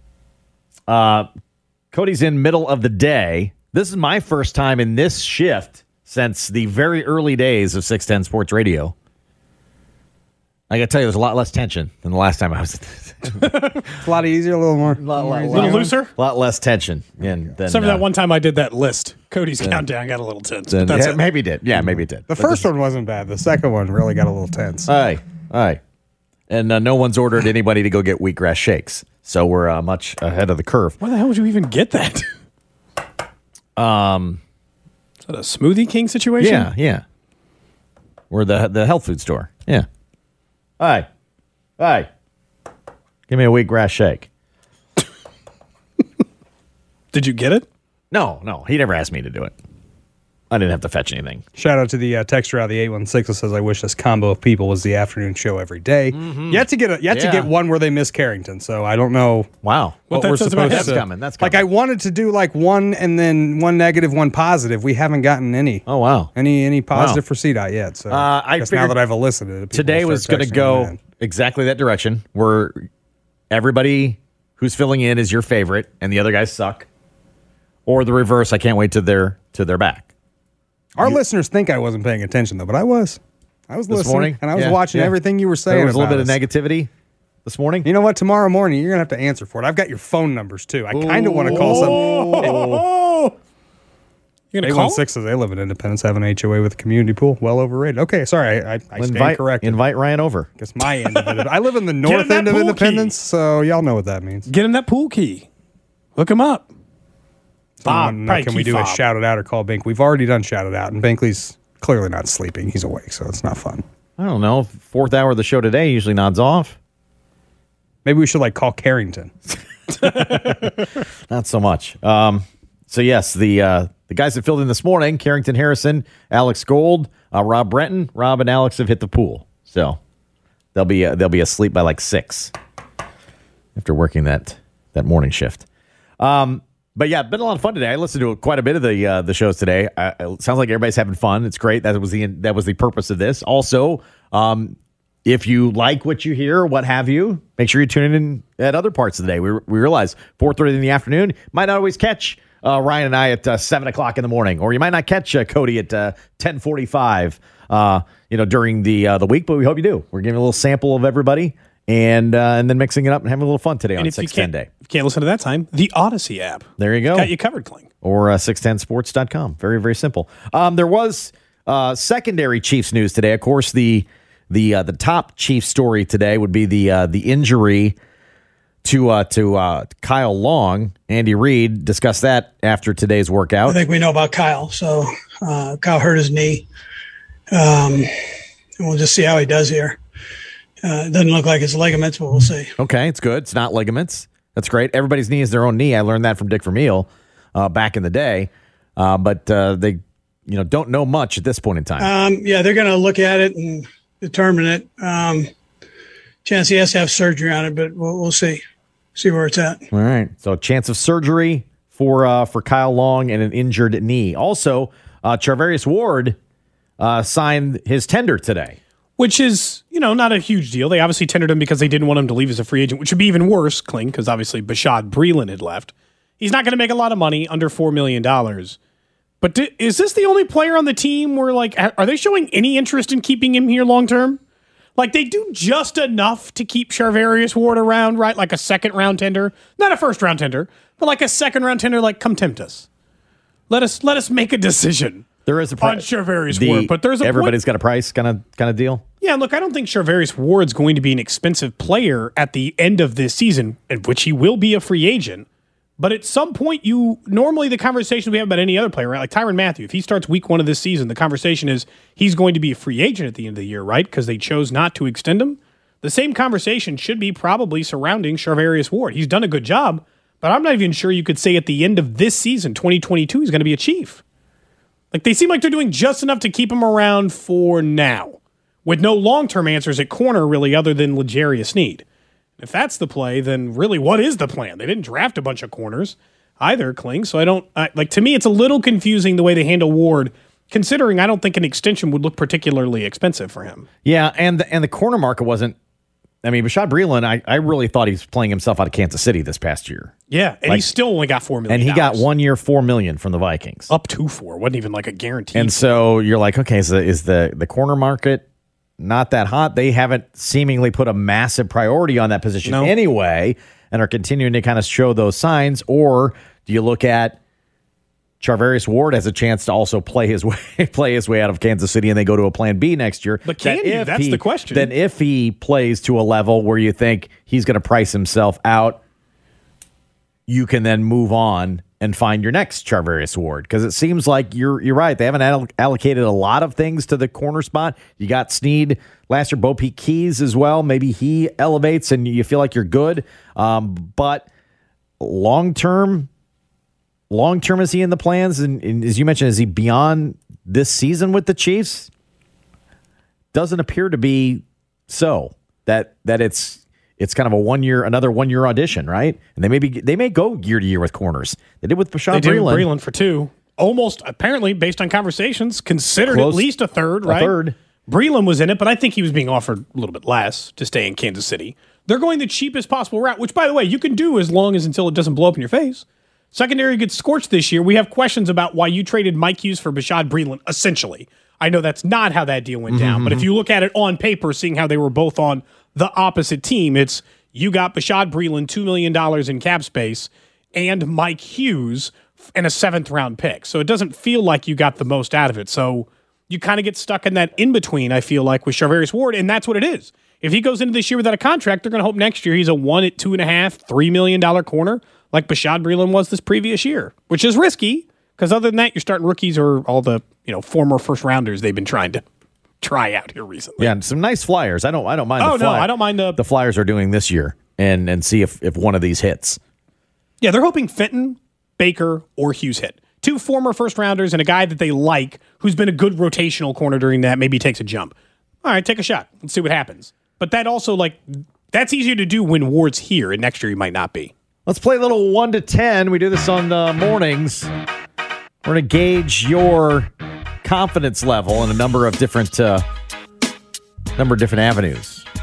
C: Uh, Cody's in middle of the day. This is my first time in this shift since the very early days of six ten Sports Radio. I got to tell you, there's a lot less tension than the last time I was.
D: It's a lot easier, a little more,
C: lot, lot,
E: A little looser?
C: A lot less tension. Than, than,
E: Except for
C: uh,
E: that one time I did that list. Cody's countdown got a little tense.
C: than-
E: but that's
C: yeah,
E: it.
C: maybe it did. Yeah, maybe it did.
D: The first one wasn't bad. The second one really got a little tense.
C: Aye, aye. And uh, no one's ordered anybody to go get wheatgrass shakes. So we're uh, much ahead of the curve.
E: Where the hell would you even get that?
C: Um,
E: Is that a Smoothie King situation?
C: Yeah, yeah. We're the the health food store. Yeah. Aye. Aye. Give me a wheatgrass shake.
E: Did you get it?
C: No, no. He never asked me to do it. I didn't have to fetch anything.
D: Shout out to the uh, texter out of the eight one six that says, I wish this combo of people was the afternoon show every day.
C: Mm-hmm.
D: Yet to get a, yet
C: Yeah.
D: to get one where they miss Carrington, so I don't know
C: Wow.
D: what,
E: What that
D: we're
E: says about
D: supposed
C: That's
D: to.
C: coming. That's
D: Like
C: coming.
D: I wanted to do like one and then one negative, one positive. We haven't gotten any.
C: Oh, wow.
D: Any any positive
C: Wow.
D: for C DOT yet. So
C: Uh, I
D: guess now
C: figured
D: that I've elicited it, people
C: Today
D: will
C: was
D: start
C: going to
D: texting
C: go
D: me in.
C: exactly that direction, where everybody who's filling in is your favorite and the other guys suck. Or the reverse, I can't wait to their to their back.
D: Our listeners think I wasn't paying attention though, but I was. I was
C: This
D: listening
C: morning?
D: and I was
C: Yeah,
D: watching
C: yeah.
D: everything you were saying.
C: There was a little bit
D: about
C: of
D: us.
C: negativity this morning.
D: You know what? Tomorrow morning you're gonna have to answer for it. I've got your phone numbers too. I kind of want to call some.
E: Oh, you're gonna
D: eight
E: call?
D: one six says they live in Independence, have an H O A with a community pool. Well overrated. Okay, sorry, I, I, I stand
C: invite,
D: corrected.
C: invite Ryan over.
D: Guess my end of it. I live in the
E: him
D: north
E: that
D: end of
E: pool
D: Independence, so y'all know what that means.
E: Get him that pool key. Look him up. Bob,
D: Someone, uh,
E: probably
D: can we
E: key
D: do a
E: fob.
D: shout it out or call Bink? We've already done shout it out, and Binkley's clearly not sleeping. He's awake, so it's not fun.
C: I don't know. Fourth hour of the show today usually nods off.
D: Maybe we should like call Carrington.
C: Not so much. Um, so yes, the uh, the guys that filled in this morning: Carrington Harrison, Alex Gold, uh, Rob Brenton. Rob and Alex have hit the pool, so they'll be uh, they'll be asleep by like six after working that that morning shift. Um, but yeah, been a lot of fun today. I listened to quite a bit of the uh, the shows today. Uh, it sounds like everybody's having fun. It's great. That was the that was the purpose of this. Also, um, if you like what you hear, what have you, make sure you're tuning in at other parts of the day. We, we realize four thirty in the afternoon might not always catch uh, Ryan and I at uh, seven o'clock in the morning, or you might not catch uh, Cody at uh, ten forty-five uh, you know, during the uh, the week, but we hope you do. We're giving a little sample of everybody and uh, and then mixing it up and having a little fun today
E: and
C: on
E: if
C: six
E: you
C: ten
E: can't,
C: day.
E: If you can't listen to that time, the Odyssey app.
C: There you go.
E: Got you covered, Kling.
C: Or uh, six ten sports dot com. Very, very simple. Um, there was uh, secondary Chiefs news today. Of course, the the uh, the top Chiefs story today would be the uh, the injury to uh, to uh, Kyle Long. Andy Reid discussed that after today's workout.
G: I think we know about Kyle. So uh, Kyle hurt his knee. Um, and we'll just see how he does here. Uh, it doesn't look like it's ligaments, but we'll see.
C: Okay, it's good. It's not ligaments. That's great. Everybody's knee is their own knee. I learned that from Dick Vermeil uh, back in the day. Uh, but uh, they, you know, don't know much at this point in time.
G: Um, yeah, they're going to look at it and determine it. Um, chance he has to have surgery on it, but we'll, we'll see. See where it's at.
C: All right. So chance of surgery for uh, for Kyle Long and an injured knee. Also, uh, Charvarius Ward uh, signed his tender today.
E: Which is, you know, not a huge deal. They obviously tendered him because they didn't want him to leave as a free agent, which would be even worse, Kling, because obviously Bashad Breeland had left. He's not going to make a lot of money, under four million dollars. But do, is this the only player on the team where, like, are they showing any interest in keeping him here long term? Like, they do just enough to keep Charvarius Ward around, right? Like a second round tender, not a first round tender, but like a second round tender. Like, come tempt us. Let us let us make a decision.
C: There is a price
E: on Charvarius Ward, but there's a
C: everybody's
E: point.
C: got a price kind of kind of deal.
E: Yeah, look, I don't think Charvarius Ward's going to be an expensive player at the end of this season, at which he will be a free agent. But at some point, you normally the conversation we have about any other player, right? Like Tyrann Mathieu, if he starts week one of this season, the conversation is he's going to be a free agent at the end of the year, right? Because they chose not to extend him. The same conversation should be probably surrounding Charvarius Ward. He's done a good job, but I'm not even sure you could say at the end of this season, twenty twenty-two, he's going to be a Chief. Like, they seem like they're doing just enough to keep him around for now, with no long-term answers at corner, really, other than L'Jarius Sneed. If that's the play, then really, what is the plan? They didn't draft a bunch of corners either, Kling, so I don't, I, like, to me, it's a little confusing the way they handle Ward, considering I don't think an extension would look particularly expensive for him.
C: Yeah, and the, and the corner market wasn't, I mean, Bashad Breeland, I, I really thought he was playing himself out of Kansas City this past year.
E: Yeah, and
C: like,
E: he still only got four million
C: dollars. And he
E: dollars.
C: got one year, four million dollars from the Vikings.
E: Up to four. Wasn't even like a guarantee.
C: And so you're like, okay, so is the, the corner market not that hot? They haven't seemingly put a massive priority on that position
E: no.
C: anyway and are continuing to kind of show those signs. Or do you look at Charvarius Ward has a chance to also play his way play his way out of Kansas City, and they go to a plan B next year.
E: But can
C: that
E: you? That's
C: he,
E: the question.
C: Then if he plays to a level where you think he's going to price himself out, you can then move on and find your next Charvarius Ward. Because it seems like you're you're right. They haven't all- allocated a lot of things to the corner spot. You got Sneed last year, Bo Peep Keys as well. Maybe he elevates and you feel like you're good. Um, but long term, long term, is he in the plans? And, and as you mentioned, is he beyond this season with the Chiefs? Doesn't appear to be so. That that it's it's kind of a one year, another one year audition, right? And they may be they may go year to year with corners. They did with Bashad
E: They did with
C: Breeland.
E: Breeland for two. Almost, apparently, based on conversations, considered
C: Close.
E: at least a third,
C: A
E: right?
C: third.
E: Breeland was in it, but I think he was being offered a little bit less to stay in Kansas City. They're going the cheapest possible route, which, by the way, you can do as long as until it doesn't blow up in your face. Secondary gets scorched this year. We have questions about why you traded Mike Hughes for Bashad Breeland, essentially. I know that's not how that deal went down,
C: Mm-hmm.
E: but if you look at it on paper, seeing how they were both on the opposite team, it's you got Bashad Breeland, two million dollars in cap space, and Mike Hughes and a seventh round pick. So it doesn't feel like you got the most out of it. So you kind of get stuck in that in between, I feel like, with Charvarius Ward, and that's what it is. If he goes into this year without a contract, they're going to hope next year he's a one at two and a half, three million dollar corner like Bashad Breeland was this previous year, which is risky because other than that, you're starting rookies or all the you know former first rounders they've been trying to try out here recently.
C: Yeah, and some nice flyers. I don't I don't mind.
E: Oh
C: the
E: no,
C: fly-
E: I don't mind the
C: the Flyers are doing this year, and and see if if one of these hits.
E: Yeah, they're hoping Fenton, Baker, or Hughes hit. Two former first rounders and a guy that they like who's been a good rotational corner during that, maybe takes a jump. All right, take a shot. Let's see what happens. But that also, like, that's easier to do when Ward's here, and next year he might not be.
C: Let's play a little one to ten. We do this on uh, mornings. We're going to gauge your confidence level in a number of different uh, number of different avenues.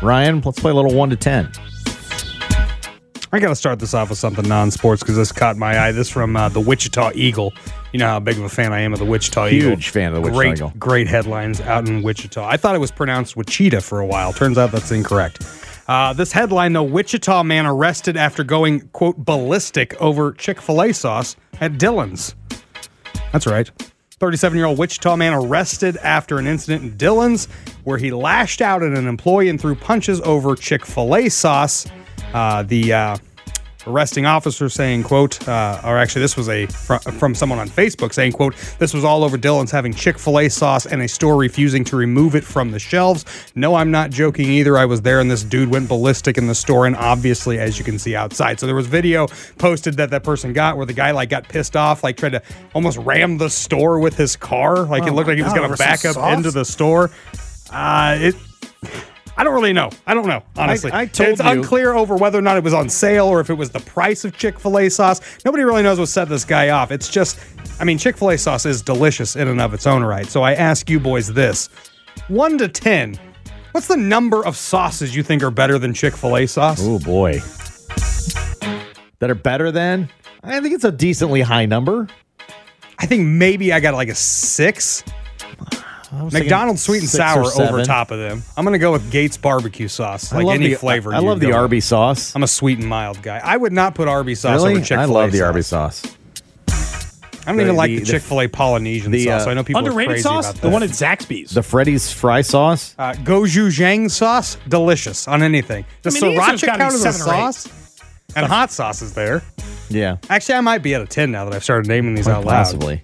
C: Ryan, let's play a little one to ten.
D: I got to start this off with something non-sports because this caught my eye. This from uh, the Wichita Eagle. You know how big of a fan I am of the Wichita
C: Huge
D: Eagle.
C: Huge fan of the Wichita
D: great,
C: Eagle.
D: Great headlines out in Wichita. I thought it was pronounced Wichita for a while. Turns out that's incorrect. Uh, this headline, though, Wichita man arrested after going, quote, ballistic over Chick-fil-A sauce at Dillon's. That's right. thirty-seven-year-old Wichita man arrested after an incident in Dillon's where he lashed out at an employee and threw punches over Chick-fil-A sauce. Uh, the uh, arresting officer saying, quote, uh, or actually this was a fr- from someone on Facebook saying, quote, this was all over Dillon's having Chick-fil-A sauce and a store refusing to remove it from the shelves. No, I'm not joking either. I was there and this dude went ballistic in the store and obviously, as you can see outside. So there was video posted that that person got where the guy like got pissed off, like tried to almost ram the store with his car. Like oh it looked like he was going to back up sauce? into the store. Uh, it... I don't really know. I don't know, honestly.
C: I, I told
D: it's
C: you.
D: unclear over whether or not it was on sale or if it was the price of Chick-fil-A sauce. Nobody really knows what set this guy off. It's just, I mean, Chick-fil-A sauce is delicious in and of its own right. So I ask you boys this. one to ten, what's the number of sauces you think are better than Chick-fil-A sauce?
C: Oh, boy. That are better than? I think it's a decently high number.
D: I think maybe I got like a six. McDonald's sweet and sour over top of them. I'm going to go with Gates barbecue sauce, like any
C: the,
D: flavor.
C: I, I love the Arby's sauce.
D: I'm a sweet and mild guy. I would not put Arby's sauce
C: really?
D: over Chick-fil-A
C: I love the
D: sauce.
C: Arby's sauce.
D: I don't the, even like the, the Chick-fil-A Polynesian the, sauce. Uh, I know people
E: underrated
D: are crazy
E: sauce.
D: about that.
E: The one at Zaxby's.
C: The Freddy's fry sauce.
D: Uh, Gochujang sauce, delicious on anything. Does I mean, sriracha count as a sauce? And hot sauce is there.
C: Yeah.
D: Actually, I might be at a ten now that I've started naming these
C: Quite
D: out loud.
C: Possibly.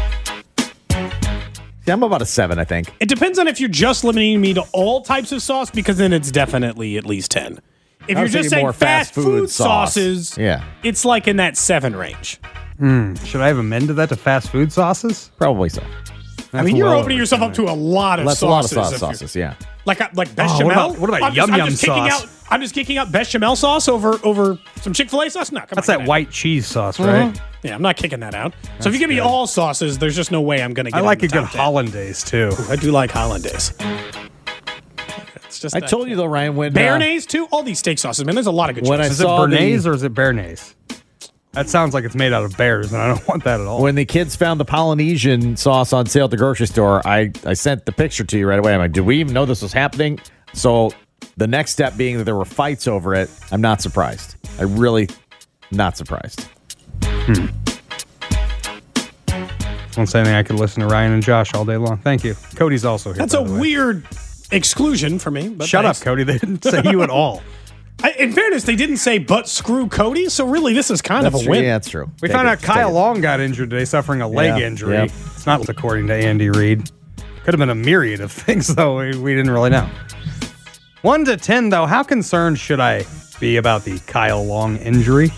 C: Yeah, I'm about a seven, I think.
E: It depends on if you're just limiting me to all types of sauce, because then it's definitely at least ten. If you're just saying fast, fast food, food sauces,
C: yeah.
E: it's like in that seven range.
D: Mm, should I have amended that to fast food sauces?
C: Probably so.
E: That's I mean, you're opening yourself up to a lot of
C: That's
E: sauces.
C: a lot of sauce, sauces, yeah.
E: Like like bechamel.
D: Oh, what about, what about
E: I'm
D: yum
E: just,
D: yum
E: I'm just
D: sauce?
E: Out, I'm just kicking out bechamel sauce over over some Chick-fil-A sauce. No, come
D: That's
E: on,
D: that white cheese sauce, right?
E: Mm-hmm. Yeah, I'm not kicking that out.
D: That's
E: so if you give
D: good.
E: me all sauces, there's just no way I'm going to get.
D: I like a good
E: ten.
D: hollandaise too.
E: Ooh, I do like hollandaise. It's just
C: I told you though, Ryan, when
E: Béarnaise too. All these steak sauces, man. There's a lot of good.
C: When
E: choices.
D: Is it Béarnaise or is it Béarnaise? That sounds like it's made out of bears, and I don't want that at all.
C: When the kids found the Polynesian sauce on sale at the grocery store, I, I sent the picture to you right away. I'm like, did we even know this was happening? So the next step being that there were fights over it, I'm not surprised. I really not surprised.
D: Hmm. Won't say anything. I could listen to Ryan and Josh all day long. Thank you. Cody's also here.
E: That's a weird exclusion for me. But
D: Shut
E: thanks.
D: up, Cody. They didn't say you at all.
E: I, in fairness, they didn't say, but screw Cody, so really this is kind
C: that's
E: of a
C: true.
E: win.
C: Yeah, that's true.
D: We
C: Take
D: found
C: it.
D: out Kyle Long got injured today, suffering a leg
C: yeah.
D: injury.
C: Yeah.
D: It's not according to Andy Reid. Could have been a myriad of things, though. We, we didn't really know. One to ten, though, how concerned should I be about the Kyle Long injury?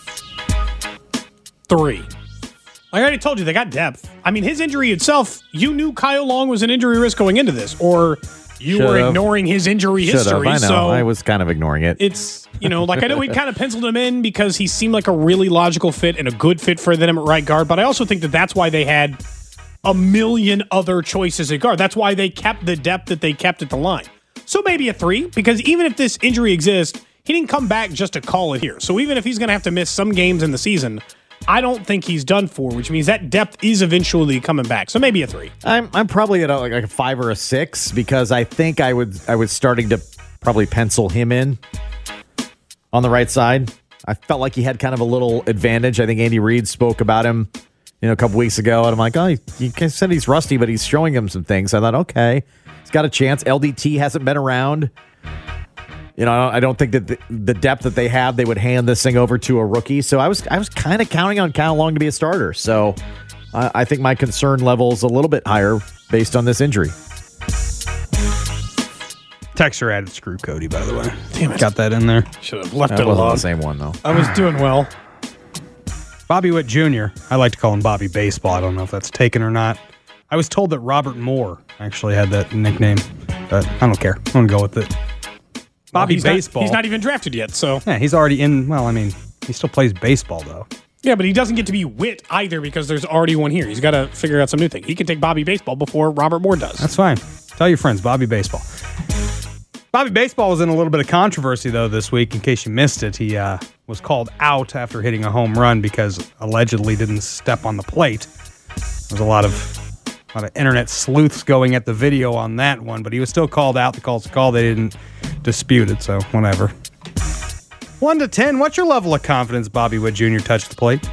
E: Three. I already told you, they got depth. I mean, his injury itself, you knew Kyle Long was an injury risk going into this, or you
C: Should've.
E: were ignoring his injury
C: Should've.
E: history.
C: I know.
E: So
C: I was kind of ignoring it.
E: It's, you know, like I know we kind of penciled him in because he seemed like a really logical fit and a good fit for them at right guard, but I also think that that's why they had a million other choices at guard. That's why they kept the depth that they kept at the line. So maybe a three, because even if this injury exists, he didn't come back just to call it here. So even if he's going to have to miss some games in the season, I don't think he's done for, which means that depth is eventually coming back. So maybe a three.
C: I'm I'm probably at a, like a five or a six because I think I would I was starting to probably pencil him in on the right side. I felt like he had kind of a little advantage. I think Andy Reid spoke about him, you know, a couple weeks ago, and I'm like, oh, you, you said he's rusty, but he's showing him some things. I thought, okay, he's got a chance. L D T hasn't been around. You know, I don't, I don't think that the, the depth that they have, they would hand this thing over to a rookie. So I was I was kind of counting on Kyle Long to be a starter. So I, I think my concern level is a little bit higher based on this injury.
D: Texter added screw Cody, by the way.
E: Damn it.
D: Got that in there.
E: Should have left
C: That
E: it
C: wasn't
E: alone.
C: the same one, though.
E: I was doing well.
D: Bobby Witt Junior I like to call him Bobby Baseball. I don't know if that's taken or not. I was told that Robert Moore actually had that nickname, but I don't care. I'm going to go with it. Bobby
E: well, he's
D: Baseball.
E: Not, he's not even drafted yet, so.
D: Yeah, he's already in. Well, I mean, he still plays baseball, though.
E: Yeah, but he doesn't get to be Witt either because there's already one here. He's got to figure out some new thing. He can take Bobby Baseball before Robert Moore does.
D: That's fine. Tell your friends, Bobby Baseball. Bobby Baseball was in a little bit of controversy, though, this week. In case you missed it, he uh, was called out after hitting a home run because allegedly didn't step on the plate. There's a lot of a lot of internet sleuths going at the video on that one, but he was still called out. The call's a call. They didn't dispute it, so whatever. One to ten, what's your level of confidence Bobby Witt Junior touched the plate?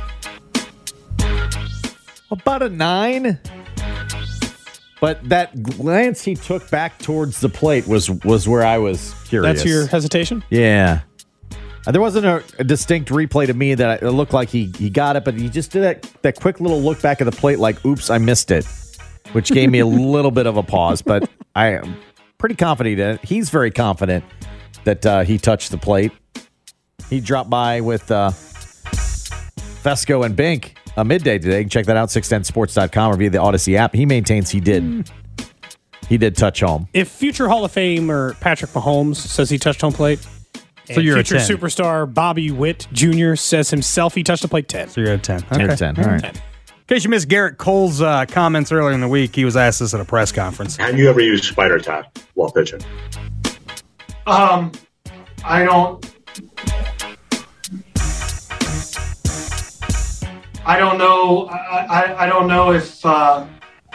C: About a nine. But that glance he took back towards the plate was was where I was curious.
E: That's your hesitation?
C: Yeah. Uh, There wasn't a, a distinct replay to me that it looked like he, he got it, but he just did that, that quick little look back at the plate like, oops, I missed it, which gave me a little bit of a pause. But I am pretty confident. in it. He's very confident that uh, he touched the plate. He dropped by with uh, Fesco and Bink uh, midday today. You can check that out, six ten sports dot com or via the Odyssey app. He maintains he did. He did touch home.
E: If future Hall of Famer Patrick Mahomes says he touched home plate,
D: So you're a
E: future
D: ten.
E: superstar Bobby Witt Junior says himself he touched the plate, ten.
D: So you're a ten.
C: You're a ten. All right.
E: ten.
D: In case you missed Garrett Cole's uh, comments earlier in the week, he was asked this at a press conference.
Q: Have you ever used spider tap while pitching?
R: Um, I don't. I don't know. I, I, I don't know if. Uh,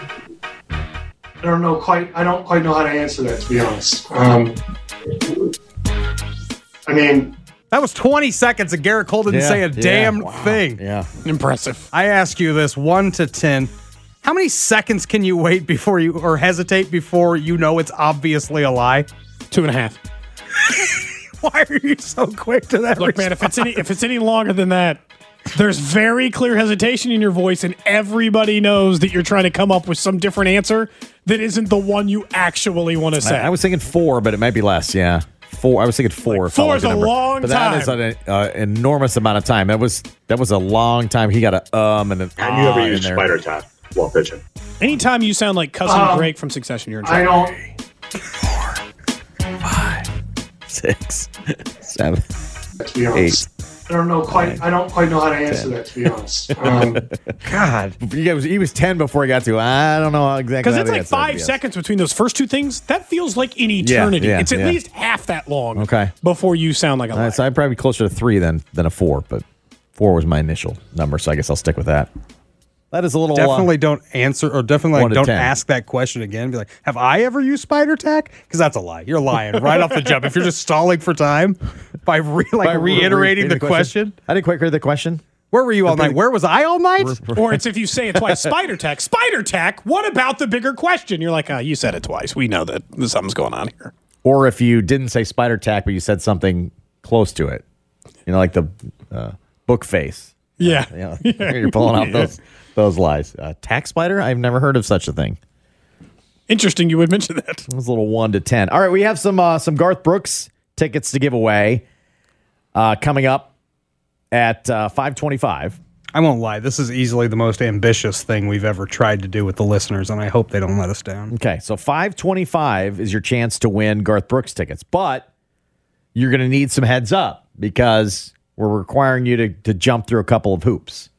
R: I don't know quite. I don't quite know how to answer that, to be honest. Um, I mean,
D: that was twenty seconds, and Garrett Cole didn't
C: Yeah,
D: say a
C: yeah,
D: damn
C: wow,
D: thing.
C: Yeah.
E: Impressive.
D: I ask you this, one to ten. How many seconds can you wait before you, or hesitate before you know it's obviously a lie?
E: Two and a half.
D: Why are you so quick to that?
E: Look, man, if it's any if it's any longer than that, there's very clear hesitation in your voice, and everybody knows that you're trying to come up with some different answer that isn't the one you actually want to say.
C: I, I was thinking four, but it might be less. Yeah, four. I was thinking four.
E: Like,
C: felt
E: four
C: like
E: is
C: the
E: a
C: number.
E: long
C: but that
E: time.
C: is an uh, enormous amount of time. That was that was a long time. He got a um and an
Q: Have you ever
C: ah in
Q: used
C: there.
Q: spider tap while pitching?
E: Anytime you sound like cousin
R: Um,
E: Greg from Succession, you're in
R: I
E: trouble.
R: don't.
C: Six, seven,
R: To be honest, I don't know quite. I don't quite know how to answer that, to be honest. Um,
C: God, he was, he was ten before he got to. I don't know exactly.
E: Because
C: how
E: it's
C: to
E: like
C: answer
E: five
C: that, yes.
E: seconds between those first two things. That feels like an eternity.
C: yeah,
E: it's at
C: yeah.
E: least half that long
C: Okay.
E: before you sound like a
C: All
E: liar.
C: right, so I'm probably closer to three than than a four, but four was my initial number, so I guess I'll stick with that. That is a little
D: Definitely
C: uh,
D: don't answer, or definitely
C: one
D: like,
C: to
D: don't
C: ten.
D: ask that question again. Be like, have I ever used spider tack? Because that's a lie. You're lying right off the jump. If you're just stalling for time by re- like
C: By re-
D: reiterating
C: re-
D: the question.
C: I didn't quite hear the question.
D: Where were you all night? Where was I all night?
E: Or it's if you say it twice, spider tack, spider tack. What about the bigger question? You're like, oh, you said it twice. We know that something's going on here.
C: Or if you didn't say spider tack, but you said something close to it, you know, like the uh, book face.
E: Yeah.
C: You know, you're pulling out those those lies. Uh, tack spider? I've never heard of such a thing.
E: Interesting you would mention that.
C: It was a little one to ten. All right, we have some uh, some Garth Brooks tickets to give away uh, coming up at uh, five twenty-five.
D: I won't lie. This is easily the most ambitious thing we've ever tried to do with the listeners, and I hope they don't let us down.
C: Okay, so five twenty-five is your chance to win Garth Brooks tickets, but you're going to need some heads up because we're requiring you to, to jump through a couple of hoops.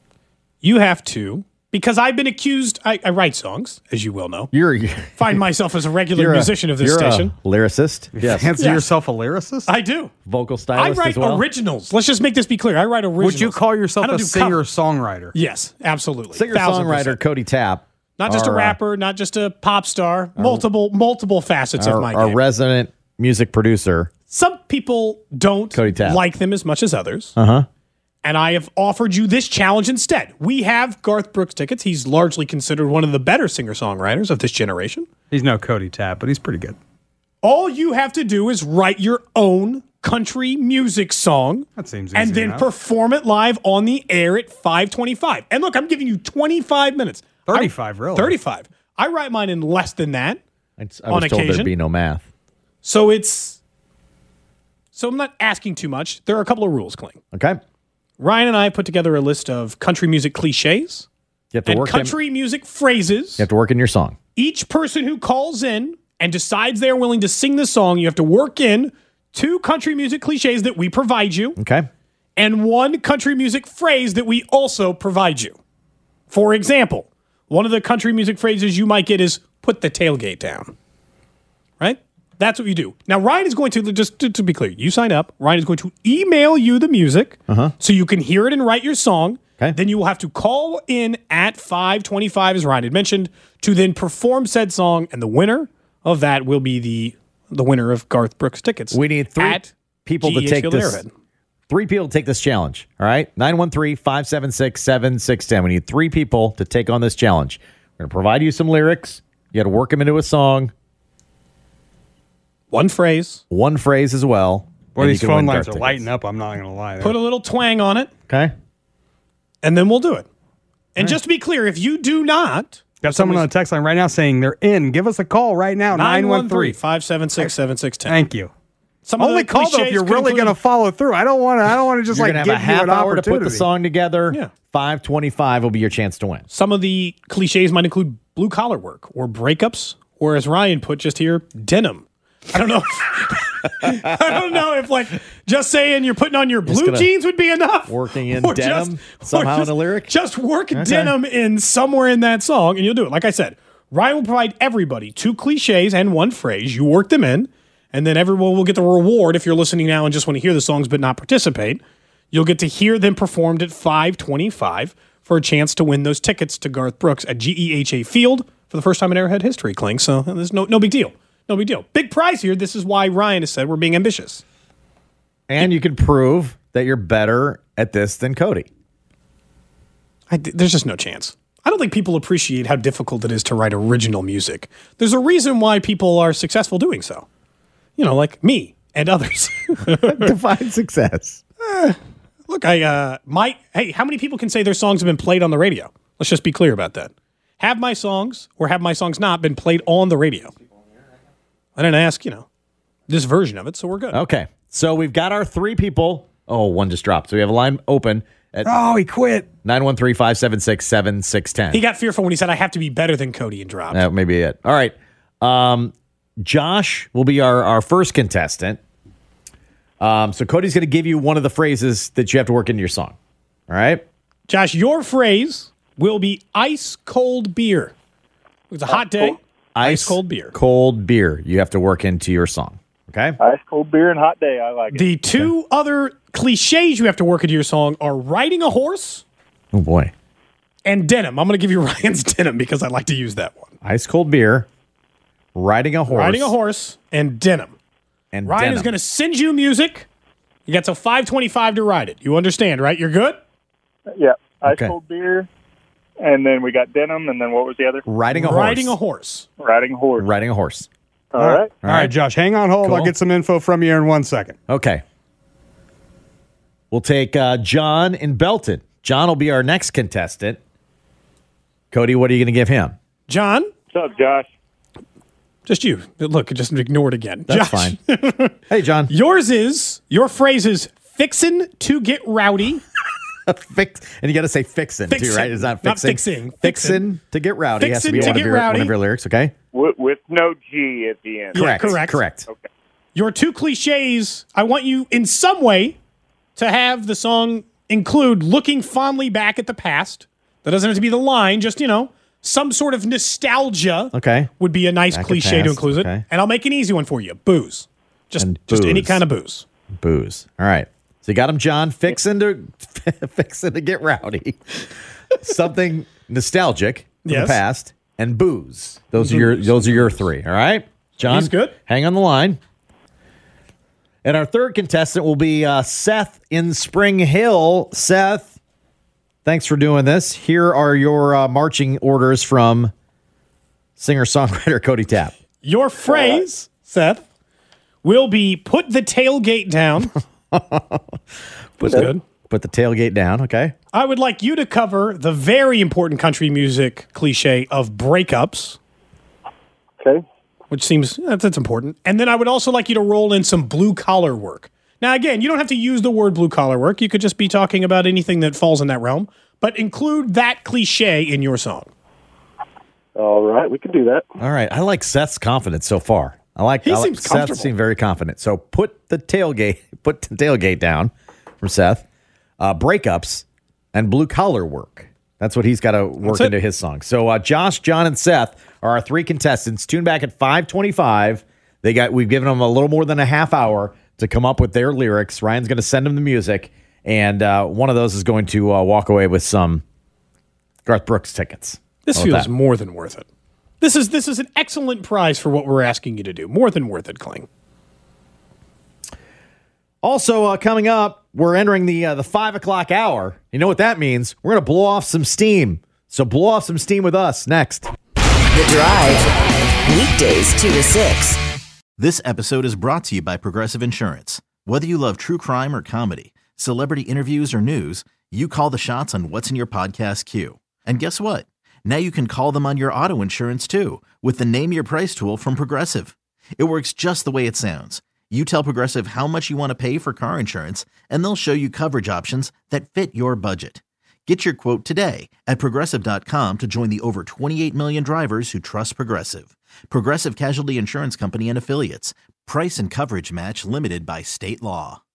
E: You have to, because I've been accused. I, I write songs, as you well know.
C: You're
E: Find myself as a regular
C: you're a-
E: musician of this
C: you're
E: station.
C: a lyricist. Yes.
D: Fancy
E: Yes.
D: yourself a lyricist?
E: I do.
C: Vocal
E: I
C: stylist
E: write
C: as well.
E: originals. Let's just make this be clear. I write originals.
D: Would you call yourself
E: I don't
D: a
E: do
D: singer or
E: covers.
D: songwriter?
E: Yes, absolutely.
C: Singer-songwriter
E: one thousand percent.
C: Cody Tapp.
E: Not just
C: our,
E: a
C: uh,
E: rapper, not just a pop star. Multiple, multiple facets
C: our,
E: of my
C: our
E: game.
C: resident music producer.
E: Some people don't
C: Cody Tapp.
E: like them as much as others.
C: Uh-huh.
E: And I have offered you this challenge instead. We have Garth Brooks tickets. He's largely considered one of the better singer-songwriters of this generation.
D: He's no Cody Tapp, but he's pretty good.
E: All you have to do is write your own country music song.
D: That seems
E: and
D: easy
E: then
D: enough.
E: perform it live on the air at five twenty-five. And look, I'm giving you twenty-five minutes.
D: thirty-five,
E: I,
D: really?
E: thirty-five. I write mine in less than that.
C: I was
E: on
C: told
E: occasion.
C: there'd be no math.
E: So it's so I'm not asking too much. There are a couple of rules, Kling.
C: Okay.
E: Ryan and I put together a list of country music cliches
C: You have to
E: and
C: work
E: country
C: in,
E: music phrases.
C: You have to work in your song.
E: Each person who calls in and decides they're willing to sing the song, you have to work in two country music cliches that we provide you
C: Okay.
E: and one country music phrase that we also provide you. For example, one of the country music phrases you might get is put the tailgate down. Right? That's what you do. Now, Ryan is going to, just to, to be clear, you sign up. Ryan is going to email you the music
C: Uh-huh.
E: so you can hear it and write your song.
C: Okay.
E: Then you will have to call in at five twenty-five, as Ryan had mentioned, to then perform said song, and the winner of that will be the the winner of Garth Brooks tickets.
C: We need three
E: at
C: people
E: G E
C: to
E: H
C: take
E: Field
C: this.
E: Arrowhead.
C: Three people to take this challenge. All right, nine one three, five seven six, seven six one zero. We need three people to take on this challenge. We're going to provide you some lyrics. You got to work them into a song.
E: One phrase.
C: One phrase as well.
D: Boy,
C: and
D: these
C: you can
D: phone
C: win
D: lines
C: Garth
D: are
C: tickets.
D: lighting up. I'm not going to lie.
E: Put a little twang on it.
C: Okay.
E: And then we'll do it. And just to be clear, if you do not...
D: Got someone on the text line right now saying they're in. Give us a call right now.
E: nine one three, five seven six, seven six one zero.
D: Thank you.
E: Some of
D: Only
E: the
D: call though if
E: cliches
D: you're
E: could
D: really
E: include-
D: going to follow through. I don't want to. I don't want to just
C: You're
D: like
C: gonna
D: give
C: have a
D: you
C: half
D: an
C: hour to put the
D: opportunity.
C: song together.
E: Yeah.
C: five twenty-five will be your chance to win.
E: Some of the cliches might include blue collar work or breakups, or as Ryan put just here, denim. I don't know. If, I don't know if like just saying you're putting on your
C: Just
E: blue
C: gonna-
E: jeans would be enough.
C: Working in
E: Or
C: denim
E: just-
C: somehow
E: or just,
C: in a lyric.
E: Just work
C: Okay.
E: denim in somewhere in that song, and you'll do it. Like I said, Ryan will provide everybody two cliches and one phrase. You work them in, and then everyone will get the reward if you're listening now and just want to hear the songs but not participate. You'll get to hear them performed at five twenty-five for a chance to win those tickets to Garth Brooks at G E H A Field for the first time in Arrowhead history, Clink. So there's no no big deal. No big deal. Big prize here. This is why Ryan has said we're being ambitious.
C: And you can prove that you're better at this than Cody.
E: I, there's just no chance. I don't think people appreciate how difficult it is to write original music. There's a reason why people are successful doing so. You know, like me and others.
C: Define success.
E: Eh, look, I uh, might. Hey, how many people can say their songs have been played on the radio? Let's just be clear about that. Have my songs or have my songs not been played on the radio? I didn't ask, you know, this version of it, so we're good.
C: Okay. So we've got our three people. Oh, one just dropped. So we have a line open at
D: Oh, he quit.
C: nine one three, five seven six, seven six one zero.
E: He got fearful when he said, I have to be better than Cody and dropped.
C: That may be it. All right. Um, Josh will be our, our first contestant. Um, so Cody's going to give you one of the phrases that you have to work into your song. All right.
E: Josh, your phrase will be ice cold beer. It's a hot day.
C: Ice,
E: cold beer.
C: Cold beer. You have to work into your song. Okay.
S: Ice cold beer and hot day. I like it.
E: The two other cliches you have to work into your song are riding a horse
C: Oh, boy.
E: and denim. I'm going to give you Ryan's denim because I like to use that one.
C: Ice cold beer, riding a horse.
E: Riding a horse and denim.
C: And
E: Ryan
C: denim.
E: is going to send you music. You got till five twenty-five to write it. You understand, right? You're good?
S: Yeah. Ice
C: Okay.
S: cold beer. And then we got denim. And then what was the other?
C: Riding a horse.
E: Riding a horse.
S: Riding a horse.
C: Riding a horse.
S: All right.
D: All right, Josh, hang on hold.
C: Cool.
D: I'll get some info from you in one second.
C: Okay. We'll take uh, John in Belton. John will be our next contestant. Cody, what are you going to give him?
E: John?
S: What's up, Josh?
E: Just you. Look, just ignore it again.
C: That's
E: Josh,
C: fine. Hey, John.
E: Yours is, your phrase is fixin' to get rowdy.
C: Fix, and you got to say fixin', too,
E: Fixin'.
C: right? It's not
E: Not
C: fixing.
E: fixing.
C: Fixin' to get rowdy has to
E: Fixin'
C: be
E: to
C: one of,
E: get
C: your,
E: rowdy.
C: one of your lyrics, okay?
S: With, with no G at the end.
E: Yeah,
C: Correct.
E: correct.
C: Correct.
S: Okay.
E: Your two cliches, I want you in some way to have the song include looking fondly back at the past. That doesn't have to be the line, just, you know, some sort of nostalgia
C: Okay.
E: would be a nice
C: Back at
E: cliche to
C: past,
E: include
C: okay.
E: it. And I'll make an easy one for you. Booze. Just
C: And
E: just any
C: booze.
E: kind of booze.
C: Booze. All right. So you got him, John, fixing to fixing to get rowdy. Something nostalgic from
E: Yes.
C: the past and booze. Those are your those are your three. All right, John.
E: He's good.
C: Hang on the line. And our third contestant will be uh, Seth in Spring Hill. Seth, thanks for doing this. Here are your uh, marching orders from singer-songwriter Cody Tapp.
E: Your phrase, Seth, will be put the tailgate down.
C: Put
E: That's
C: the,
E: good.
C: Put the tailgate down, okay?
E: I would like you to cover the very important country music cliche of breakups.
S: Okay.
E: Which seems, that's, that's important. And then I would also like you to roll in some blue collar work. Now, again, you don't have to use the word blue collar work. You could just be talking about anything that falls in that realm, but include that cliche in your song.
S: All right. We can do that.
C: All right. I like Seth's confidence so far. I like,
E: He
C: I like
E: seems
C: Seth
E: comfortable.
C: seemed very confident. So put the tailgate, put the tailgate down from Seth. Uh, breakups and blue collar work. That's what he's got to work
E: That's it.
C: into his song. So uh, Josh, John, and Seth are our three contestants. Tune back at five twenty-five. They got we've given them a little more than a half hour to come up with their lyrics. Ryan's going to send them the music, and uh, one of those is going to uh, walk away with some Garth Brooks tickets.
E: This feels more than worth it. This is this is an excellent prize for what we're asking you to do. More than worth it, Kling.
C: Also, uh, coming up, we're entering the uh, the five o'clock hour. You know what that means? We're going to blow off some steam. So blow off some steam with us next.
I: The Drive, weekdays two to six.
B: This episode is brought to you by Progressive Insurance. Whether you love true crime or comedy, celebrity interviews or news, you call the shots on what's in your podcast queue. And guess what? Now you can call them on your auto insurance too with the Name Your Price tool from Progressive. It works just the way it sounds. You tell Progressive how much you want to pay for car insurance, and they'll show you coverage options that fit your budget. Get your quote today at Progressive dot com to join the over twenty-eight million drivers who trust Progressive. Progressive Casualty Insurance Company and Affiliates. Price and coverage match limited by state law.